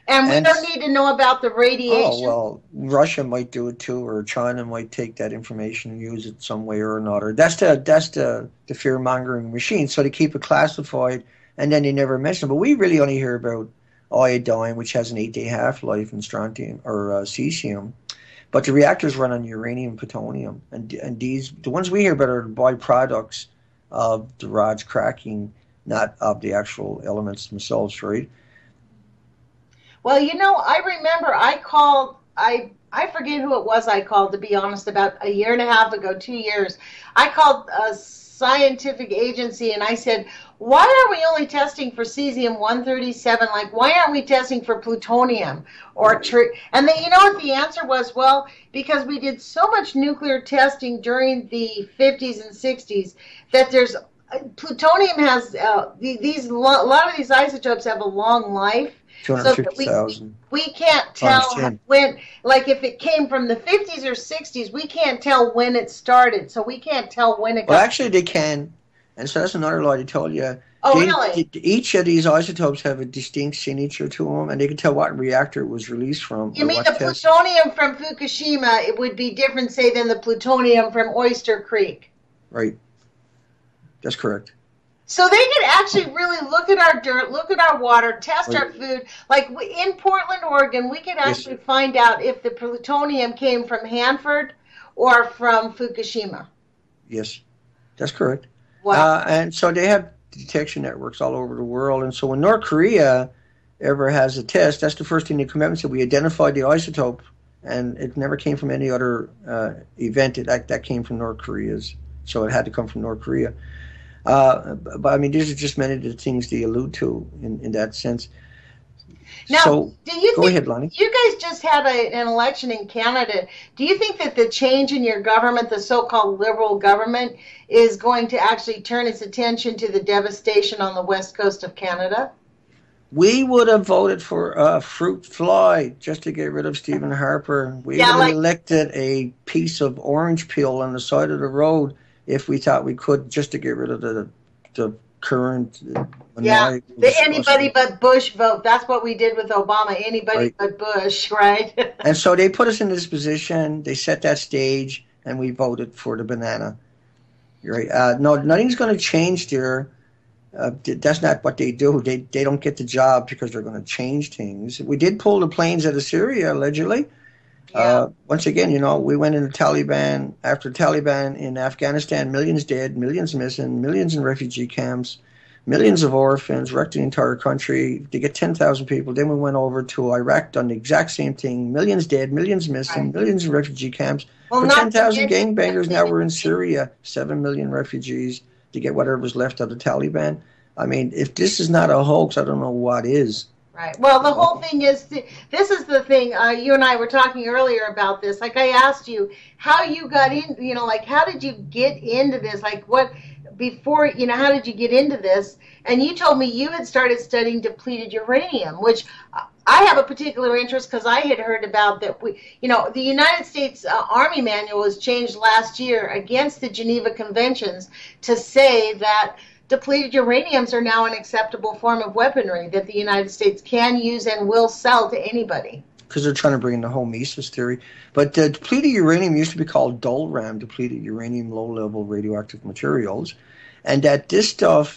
And we And don't need to know about the oh radiation. well, Russia might do it too, or China might take that information and use it some way or another. That's the that's the the fear mongering machine. So they keep it classified, and then they never mention it. But we really only hear about iodine, which has an eight day half life, and strontium or uh, cesium. But the reactors run on uranium and plutonium, and and these the ones we hear about are the byproducts of the rods cracking, not of the actual elements themselves, right? Well, you know, I remember I called, I I forget who it was I called, to be honest, about a year and a half ago, two years. I called a scientific agency and I said, why are we only testing for cesium one thirty-seven? Like, why aren't we testing for plutonium or tri- and then you know what the answer was? Well, because we did so much nuclear testing during the fifties and sixties that there's plutonium has uh, these a lot of these isotopes have a long life. two hundred fifty thousand. So we, we can't tell when, like if it came from the fifties or sixties, we can't tell when it started. So we can't tell when it got. Well, actually, they can. And so that's another lie they told you. Oh, they, really? They, each of these isotopes have a distinct signature to them, and they can tell what reactor it was released from. You mean the test. Plutonium from Fukushima, it would be different, say, than the plutonium from Oyster Creek. Right. That's correct. So they could actually really look at our dirt, look at our water, test right. our food. Like in Portland, Oregon, we could actually yes. find out if the plutonium came from Hanford or from Fukushima. Yes, that's correct. Wow. Uh, and so they have detection networks all over the world. And so when North Korea ever has a test, that's the first thing they come out and say, we identified the isotope, and it never came from any other uh, event. It, that, that came from North Korea's. So it had to come from North Korea. Uh, but I mean, these are just many of the things they allude to in, in that sense. Now, so, do you go think, ahead, Lonnie. You guys just had a, an election in Canada. Do you think that the change in your government, the so-called liberal government, is going to actually turn its attention to the devastation on the west coast of Canada? We would have voted for uh, fruit fly just to get rid of Stephen Harper. We yeah, would have like, elected a piece of orange peel on the side of the road if we thought we could, just to get rid of the the current. Yeah, the anybody but Bush vote. That's what we did with Obama. Anybody right. but Bush, right? And so they put us in this position. They set that stage, and we voted for the banana. Right? Uh, no, nothing's going to change there. Uh, that's not what they do. They they don't get the job because they're going to change things. We did pull the planes out of Syria, allegedly. Yeah. Uh, once again, you know, we went into Taliban, after Taliban in Afghanistan, millions dead, millions missing, millions in refugee camps, millions of orphans, wrecked the entire country. They get ten thousand people. Then we went over to Iraq, done the exact same thing, millions dead, millions missing, right. millions in refugee camps. Well, For ten thousand gangbangers, now we're in Syria, seven million refugees to get whatever was left of the Taliban. I mean, if this is not a hoax, I don't know what is. Right. Well, the whole thing is, this is the thing, uh, you and I were talking earlier about this. Like, I asked you how you got in, you know, like, how did you get into this? Like, what, before, you know, how did you get into this? And you told me you had started studying depleted uranium, which I have a particular interest because I had heard about that. We, you know, the United States uh, Army Manual was changed last year against the Geneva Conventions to say that depleted uraniums are now an acceptable form of weaponry that the United States can use and will sell to anybody. Because they're trying to bring in the whole Mises theory. But uh, depleted uranium used to be called DOLRAM, depleted uranium low-level radioactive materials, and that this stuff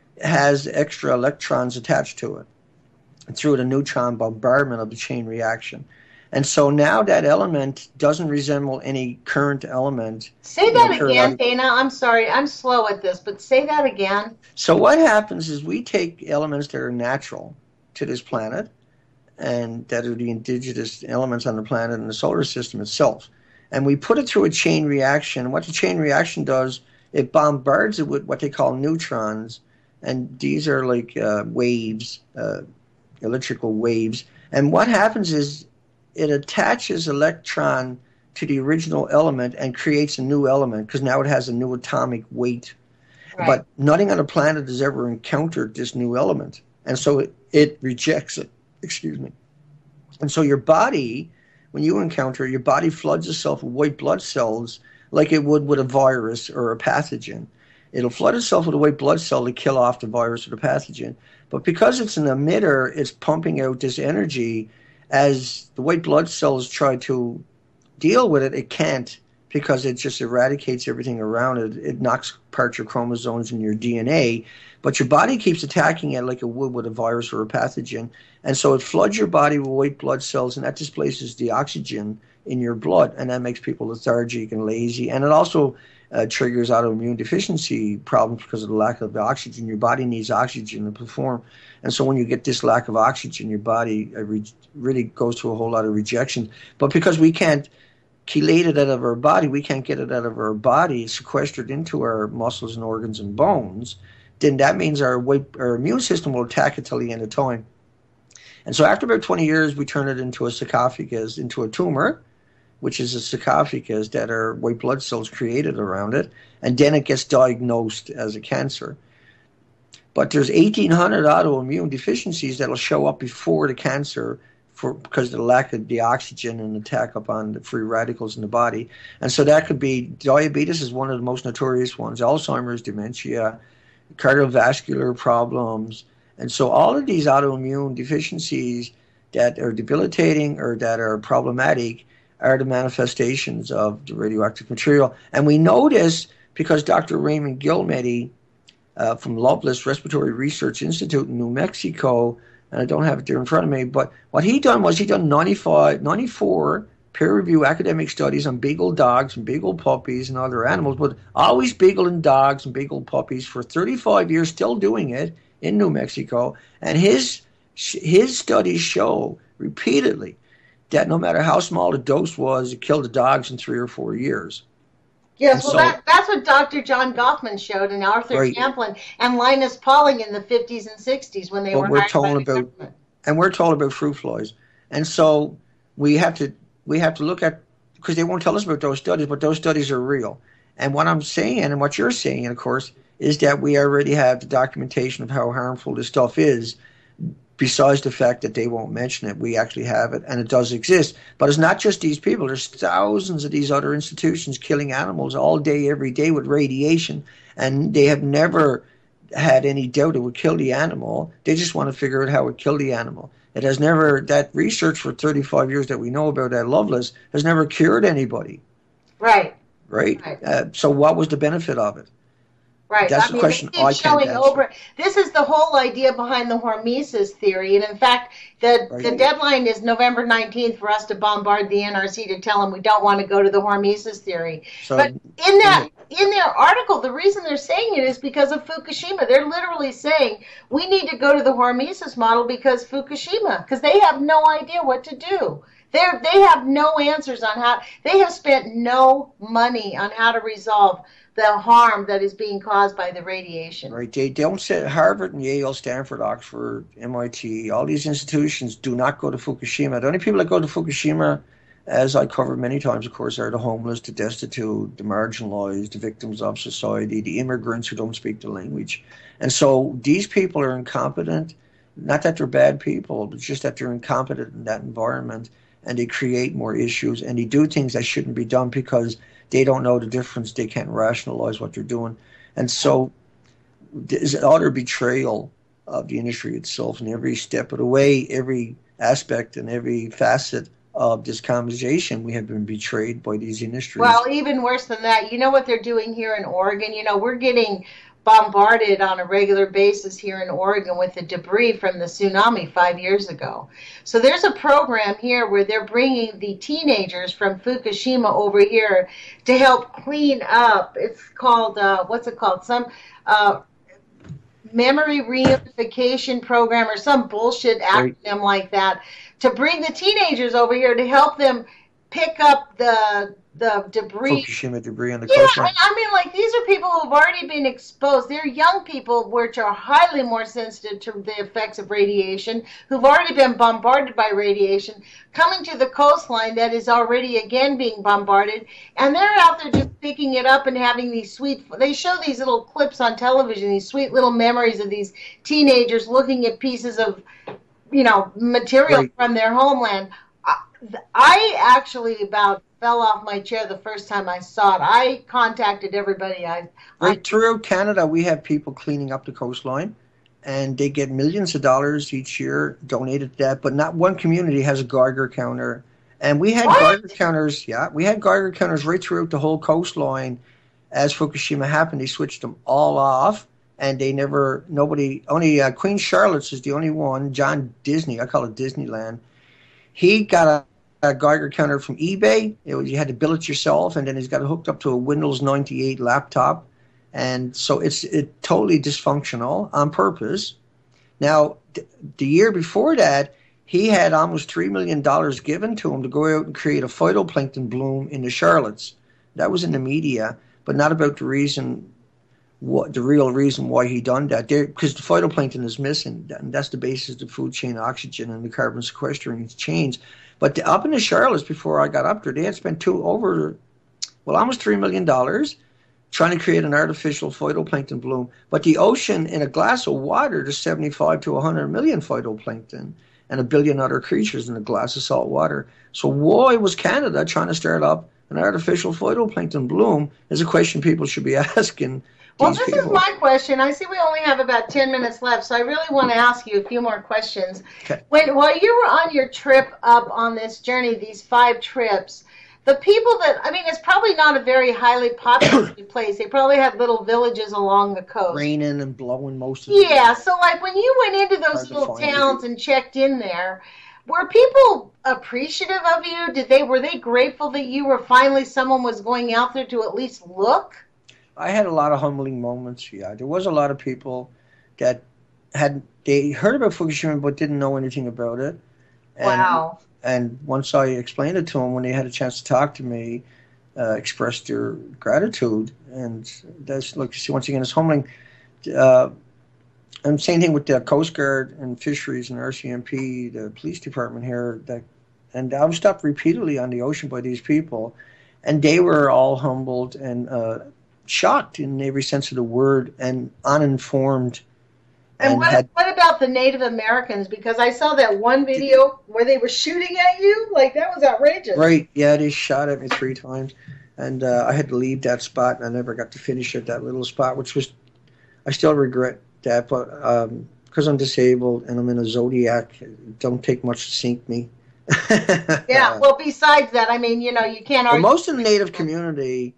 has extra electrons attached to it through the neutron bombardment of the chain reaction. And so now that element doesn't resemble any current element. Say that again, Dana. I'm sorry. I'm slow at this, but say that again. So what happens is we take elements that are natural to this planet and that are the indigenous elements on the planet and the solar system itself. And we put it through a chain reaction. What the chain reaction does, it bombards it with what they call neutrons. And these are like uh, waves, uh, electrical waves. And what happens is it attaches electron to the original element and creates a new element because now it has a new atomic weight. Right. But nothing on the planet has ever encountered this new element. And so it, it rejects it. Excuse me. And so your body, when you encounter it, your body floods itself with white blood cells like it would with a virus or a pathogen. It'll flood itself with a white blood cell to kill off the virus or the pathogen. But because it's an emitter, it's pumping out this energy. As the white blood cells try to deal with it, it can't, because it just eradicates everything around it. It knocks apart your chromosomes and your D N A, but your body keeps attacking it like it would with a virus or a pathogen. And so it floods your body with white blood cells, and that displaces the oxygen in your blood, and that makes people lethargic and lazy. And it also uh, triggers autoimmune deficiency problems because of the lack of the oxygen. Your body needs oxygen to perform. And so when you get this lack of oxygen, your body uh, re- really goes through a whole lot of rejection. But because we can't chelate it out of our body, we can't get it out of our body, sequestered into our muscles and organs and bones, then that means our, weight, our immune system will attack it till the end of time. And so after about twenty years, we turn it into a sarcophagus, into a tumor, which is a sarcophagus that are white blood cells created around it, and then it gets diagnosed as a cancer. But there's eighteen hundred autoimmune deficiencies that'll show up before the cancer, for because of the lack of the oxygen and attack upon the free radicals in the body. And so that could be, diabetes is one of the most notorious ones, Alzheimer's, dementia, cardiovascular problems. And so all of these autoimmune deficiencies that are debilitating or that are problematic are the manifestations of the radioactive material. And we know this because Doctor Raymond Guilmedi uh, from Loveless Respiratory Research Institute in New Mexico, and I don't have it there in front of me, but what he done was he done ninety-five, ninety-four peer-reviewed academic studies on beagle dogs and beagle puppies and other animals, but always beagle and dogs and beagle puppies for thirty-five years, still doing it in New Mexico. And his his studies show repeatedly that no matter how small the dose was, it killed the dogs in three or four years. Yes, well, so, that, that's what Doctor John Goffman showed, and Arthur right. Champlin and Linus Pauling in the fifties and sixties when they but were we're told about, and we're told about fruit flies. And so we have to we have to look at, because they won't tell us about those studies, but those studies are real. And what I'm saying, and what you're saying, of course, is that we already have the documentation of how harmful this stuff is. Besides the fact that they won't mention it, we actually have it, and it does exist. But it's not just these people. There's thousands of these other institutions killing animals all day, every day with radiation, and they have never had any doubt it would kill the animal. They just want to figure out how it killed the animal. It has never, that research for thirty-five years that we know about at Loveless has never cured anybody. Right. Right? right. Uh, so what was the benefit of it? Right. That's I the mean, question they keep I can't showing answer. over. This is the whole idea behind the hormesis theory. And in fact, the, Right. the deadline is November nineteenth for us to bombard the N R C to tell them we don't want to go to the hormesis theory. So, but in that, in their article, the reason they're saying it is because of Fukushima. They're literally saying we need to go to the hormesis model because Fukushima, because they have no idea what to do. They're, they have no answers on how, they have spent no money on how to resolve the harm that is being caused by the radiation. Right. They don't say Harvard and Yale, Stanford, Oxford, M I T, all these institutions do not go to Fukushima. The only people that go to Fukushima, as I covered many times, of course, are the homeless, the destitute, the marginalized, the victims of society, the immigrants who don't speak the language. And so these people are incompetent, not that they're bad people, but just that they're incompetent in that environment, and they create more issues, and they do things that shouldn't be done because they don't know the difference. They can't rationalize what they're doing. And so there's an utter betrayal of the industry itself in every step of the way, every aspect and every facet of this conversation. We have been betrayed by these industries. Well, even worse than that, you know what they're doing here in Oregon? You know, we're getting bombarded on a regular basis here in Oregon with the debris from the tsunami five years ago. So there's a program here where they're bringing the teenagers from Fukushima over here to help clean up. It's called, uh, what's it called? Some uh, memory reunification program or some bullshit acronym right. like that, to bring the teenagers over here to help them pick up the the debris. Fukushima debris on the yeah, coastline. I mean, like, these are people who've already been exposed. They're young people which are highly more sensitive to the effects of radiation, who've already been bombarded by radiation, coming to the coastline that is already again being bombarded, and they're out there just picking it up and having these sweet, they show these little clips on television, these sweet little memories of these teenagers looking at pieces of, you know, material right. from their homeland. I actually, about fell off my chair the first time I saw it. I contacted everybody. I, Right I throughout Canada, we have people cleaning up the coastline, and they get millions of dollars each year donated to that. But not one community has a Geiger counter, and we had What? Geiger counters. Yeah, we had Geiger counters right throughout the whole coastline. As Fukushima happened, they switched them all off, and they never nobody only uh, Queen Charlotte's is the only one. John Disney, I call it Disneyland. He got a a Geiger counter from eBay. It was, you had to build it yourself, and then he's got it hooked up to a Windows ninety-eight laptop, and so it's it totally dysfunctional on purpose. Now, th- the year before that, he had almost three million dollars given to him to go out and create a phytoplankton bloom in the Charlottes. That was in the media, but not about the reason, what the real reason why he done that. Because the phytoplankton is missing, and that's the basis of the food chain, oxygen, and the carbon sequestering chains. But the, up in the Charlottes, before I got up there, they had spent two over, well, almost three million dollars trying to create an artificial phytoplankton bloom. But the ocean, in a glass of water, there's seventy-five to one hundred million phytoplankton and a billion other creatures in a glass of salt water. So why was Canada trying to start up an artificial phytoplankton bloom? Is a question people should be asking. Well, this people. is my question. I see we only have about ten minutes left, so I really want to ask you a few more questions. Okay. When, while you were on your trip up on this journey, these five trips, the people that, I mean, it's probably not a very highly populated place. They probably have little villages along the coast. Raining and blowing most of the Yeah, so like when you went into those Hard to little find towns and checked in there, were people appreciative of you? Did they, were they grateful that you were finally, someone was going out there to at least look? I had a lot of humbling moments. Yeah, there was a lot of people that had they heard about Fukushima but didn't know anything about it. And, Wow. And once I explained it to them, when they had a chance to talk to me, uh, expressed their gratitude, and that's look. See, once again, it's humbling. Uh, and same thing with the Coast Guard and Fisheries and R C M P, the police department here. That, and I was stopped repeatedly on the ocean by these people, and they were all humbled and. Uh, shocked in every sense of the word and uninformed. And, And what, had, what about the Native Americans? Because I saw that one video where they were shooting at you. Like, that was outrageous. right, yeah, they shot at me three times. And uh, I had to leave that spot, and I never got to finish at that little spot, which was, I still regret that, but um, because I'm disabled and I'm in a Zodiac, it don't take much to sink me. Yeah, well, besides that, I mean, you know, you can't But argue. most of the Native community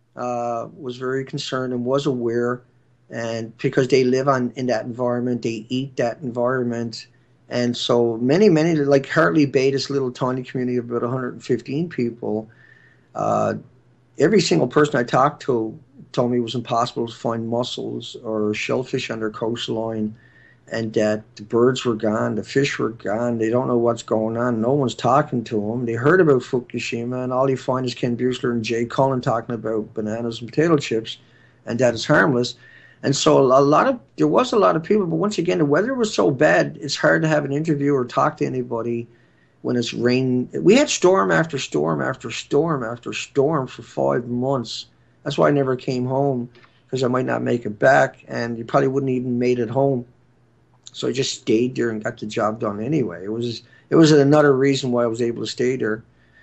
uh, was very concerned and was aware, and because they live on in that environment, they eat that environment, and so many, many, like Hartley Bay, this little tiny community of about one hundred fifteen people, uh, every single person I talked to told me it was impossible to find mussels or shellfish on their coastline, and that the birds were gone, the fish were gone, they don't know what's going on, no one's talking to them. They heard about Fukushima, and all you find is Ken Buechler and Jay Cullen talking about bananas and potato chips, and that is harmless. And so a lot of, there was a lot of people, but once again, the weather was so bad, it's hard to have an interview or talk to anybody when it's rain. We had storm after storm after storm after storm for five months. That's why I never came home, because I might not make it back, and you probably wouldn't even made it home. So I just stayed there and got the job done anyway. It was it was another reason why I was able to stay there.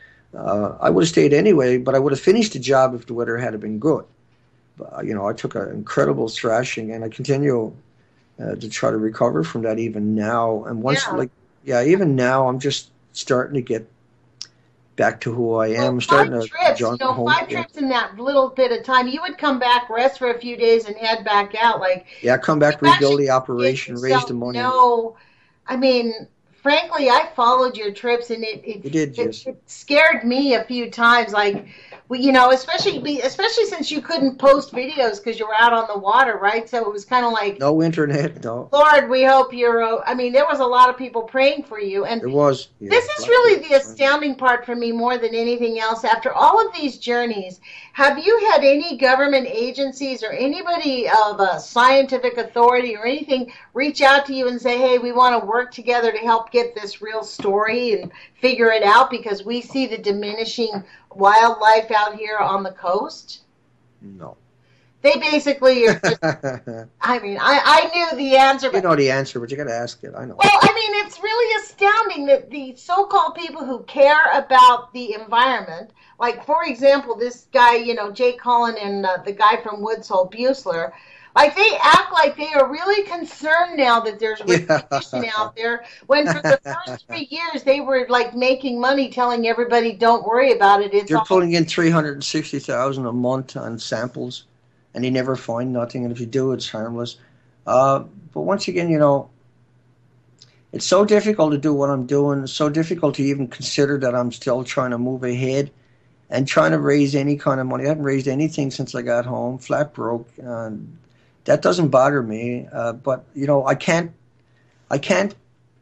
Uh, I would have stayed anyway, but I would have finished the job if the weather had been good. But, you know, I took an incredible thrashing, and I continue uh, to try to recover from that even now. And once, Yeah. like, yeah, even now, I'm just starting to get back to who I am. Well, I'm starting five to trips, enjoy you know, home five again. trips in that little bit of time. You would come back, rest for a few days, and head back out. Like, Yeah, come back, you actually rebuild the did operation, raise yourself the money. know- I mean, frankly, I followed your trips, and it it, You did, it, yes. it scared me a few times. Like, we, you know, especially especially since you couldn't post videos because you were out on the water, right? So it was kind of like, No internet, no. Lord, we hope you're. o-" I mean, there was a lot of people praying for you, and There was. Yeah, this is really the astounding part for me more than anything else. After all of these journeys, have you had any government agencies or anybody of a scientific authority or anything reach out to you and say, hey, we want to work together to help get this real story and figure it out because we see the diminishing wildlife out here on the coast? No. They basically are just, I mean, I, I knew the answer. You know the answer, but you got to ask it. I know. Well, I mean, it's really astounding that the so-called people who care about the environment, like, for example, this guy, you know, Jay Cullen and uh, the guy from Woods Hole, Buessler, like, they act like they are really concerned now that there's radiation yeah. out there, when for the first three years they were, like, making money telling everybody, don't worry about it. It's They're all- pulling in three hundred sixty thousand dollars a month on samples, and they never find nothing, and if you do, it's harmless. Uh, but once again, you know, it's so difficult to do what I'm doing. It's so difficult to even consider that I'm still trying to move ahead and trying to raise any kind of money. I haven't raised anything since I got home, flat broke. And that doesn't bother me. Uh, but, you know, I can't, I can't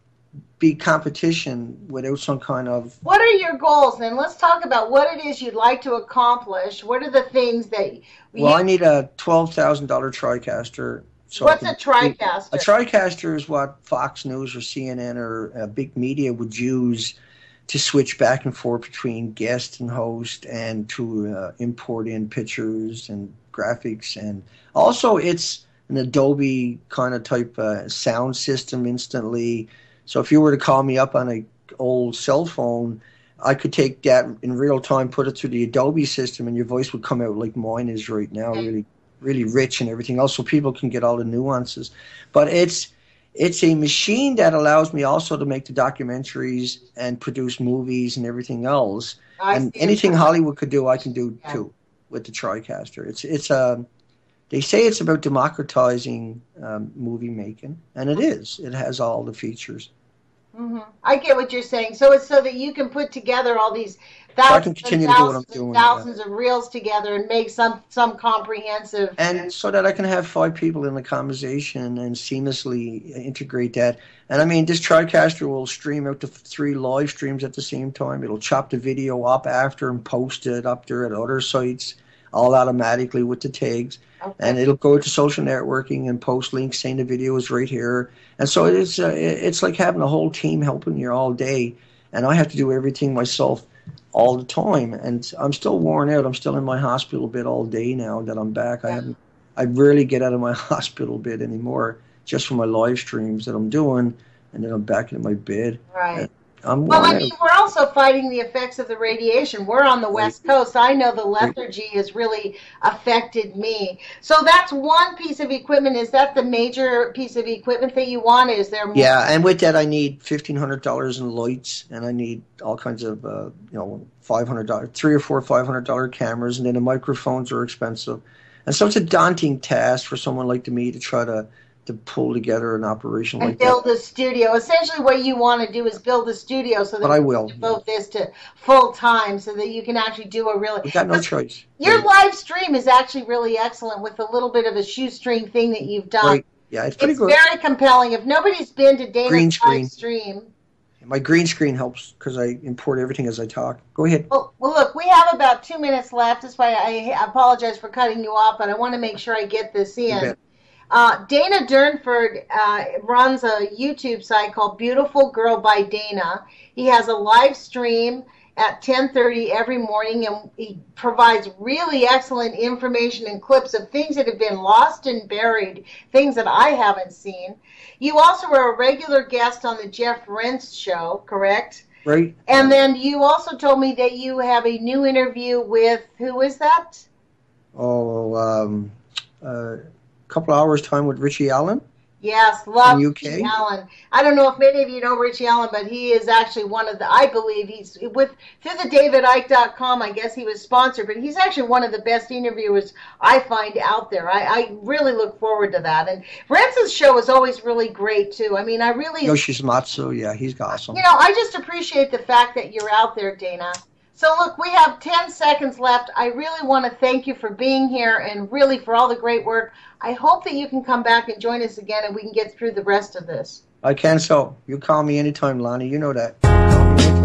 be competition without some kind of... What are your goals then? Let's talk about what it is you'd like to accomplish. What are the things that... You... Well, I need a twelve thousand dollars TriCaster. So What's a TriCaster? A TriCaster is what Fox News or C N N or uh, big media would use to switch back and forth between guest and host, and to uh, import in pictures and graphics. And also it's an Adobe kind of type uh, sound system instantly. So if you were to call me up on a old cell phone, I could take that in real time, put it through the Adobe system, and your voice would come out like mine is right now, really really rich and everything else, so people can get all the nuances. But it's it's a machine that allows me also to make the documentaries and produce movies and everything else. I and anything Hollywood could do, I can do yeah. too with the TriCaster. It's it's a they say it's about democratizing um, movie making, and it is. It has all the features. Mm-hmm. I get what you're saying. So it's so that you can put together all these thousands, so I can continue and thousands, to do what I'm doing, thousands yeah. of reels together and make some some comprehensive. And so that I can have five people in the conversation and seamlessly integrate that. And I mean, this TriCaster will stream out to three live streams at the same time. It'll chop the video up after and post it up there at other sites, all automatically with the tags. Okay. And it'll go to social networking and post links saying the video is right here. And so it's uh, it's like having a whole team helping you all day. And I have to do everything myself all the time. And I'm still worn out. I'm still in my hospital bed all day now that I'm back. I haven't. I rarely get out of my hospital bed anymore, just for my live streams that I'm doing. And then I'm back in my bed. Right. I'm well, I mean, we're also fighting the effects of the radiation. We're on the West Coast. I know the lethargy has really affected me. So that's one piece of equipment. Is that the major piece of equipment that you want? Is there more? Yeah, and with that, I need fifteen hundred dollars in lights, and I need all kinds of, uh, you know, five hundred dollars, three or four five hundred dollars cameras, and then the microphones are expensive. And so it's a daunting task for someone like me to try to to pull together an operation and like build that. a studio. Essentially what you want to do is build a studio so that but I will. you devote yeah. this to full time so that you can actually do a really... We've got no choice. Your right. live stream is actually really excellent with a little bit of a shoestring thing that you've done. Right. Yeah, it's pretty it's good. very compelling. If nobody's been to Dana's green screen. live stream... My green screen helps because I import everything as I talk. Go ahead. Well, well, look, we have about two minutes left. That's why I apologize for cutting you off, but I want to make sure I get this in. Uh, Dana Durnford uh, runs a YouTube site called Beautiful Girl by Dana. He has a live stream at ten thirty every morning, and he provides really excellent information and clips of things that have been lost and buried, things that I haven't seen. You also are a regular guest on the Jeff Rense show, correct? Right. And then you also told me that you have a new interview with, who is that? Oh, um... Uh, couple hours time with Richie Allen. Yes, love U K. Richie Allen. I don't know if many of you know Richie Allen, but he is actually one of the, I believe he's with, through the david icke dot com, I guess he was sponsored, but he's actually one of the best interviewers I find out there. I, I really look forward to that. And Rence's show is always really great, too. I mean, I really... Yoshi Matsu, yeah, he's awesome. You know, I just appreciate the fact that you're out there, Dana. So, look, we have ten seconds left. I really want to thank you for being here and really for all the great work. I hope that you can come back and join us again and we can get through the rest of this. I can, so. You call me anytime, Lonnie. You know that.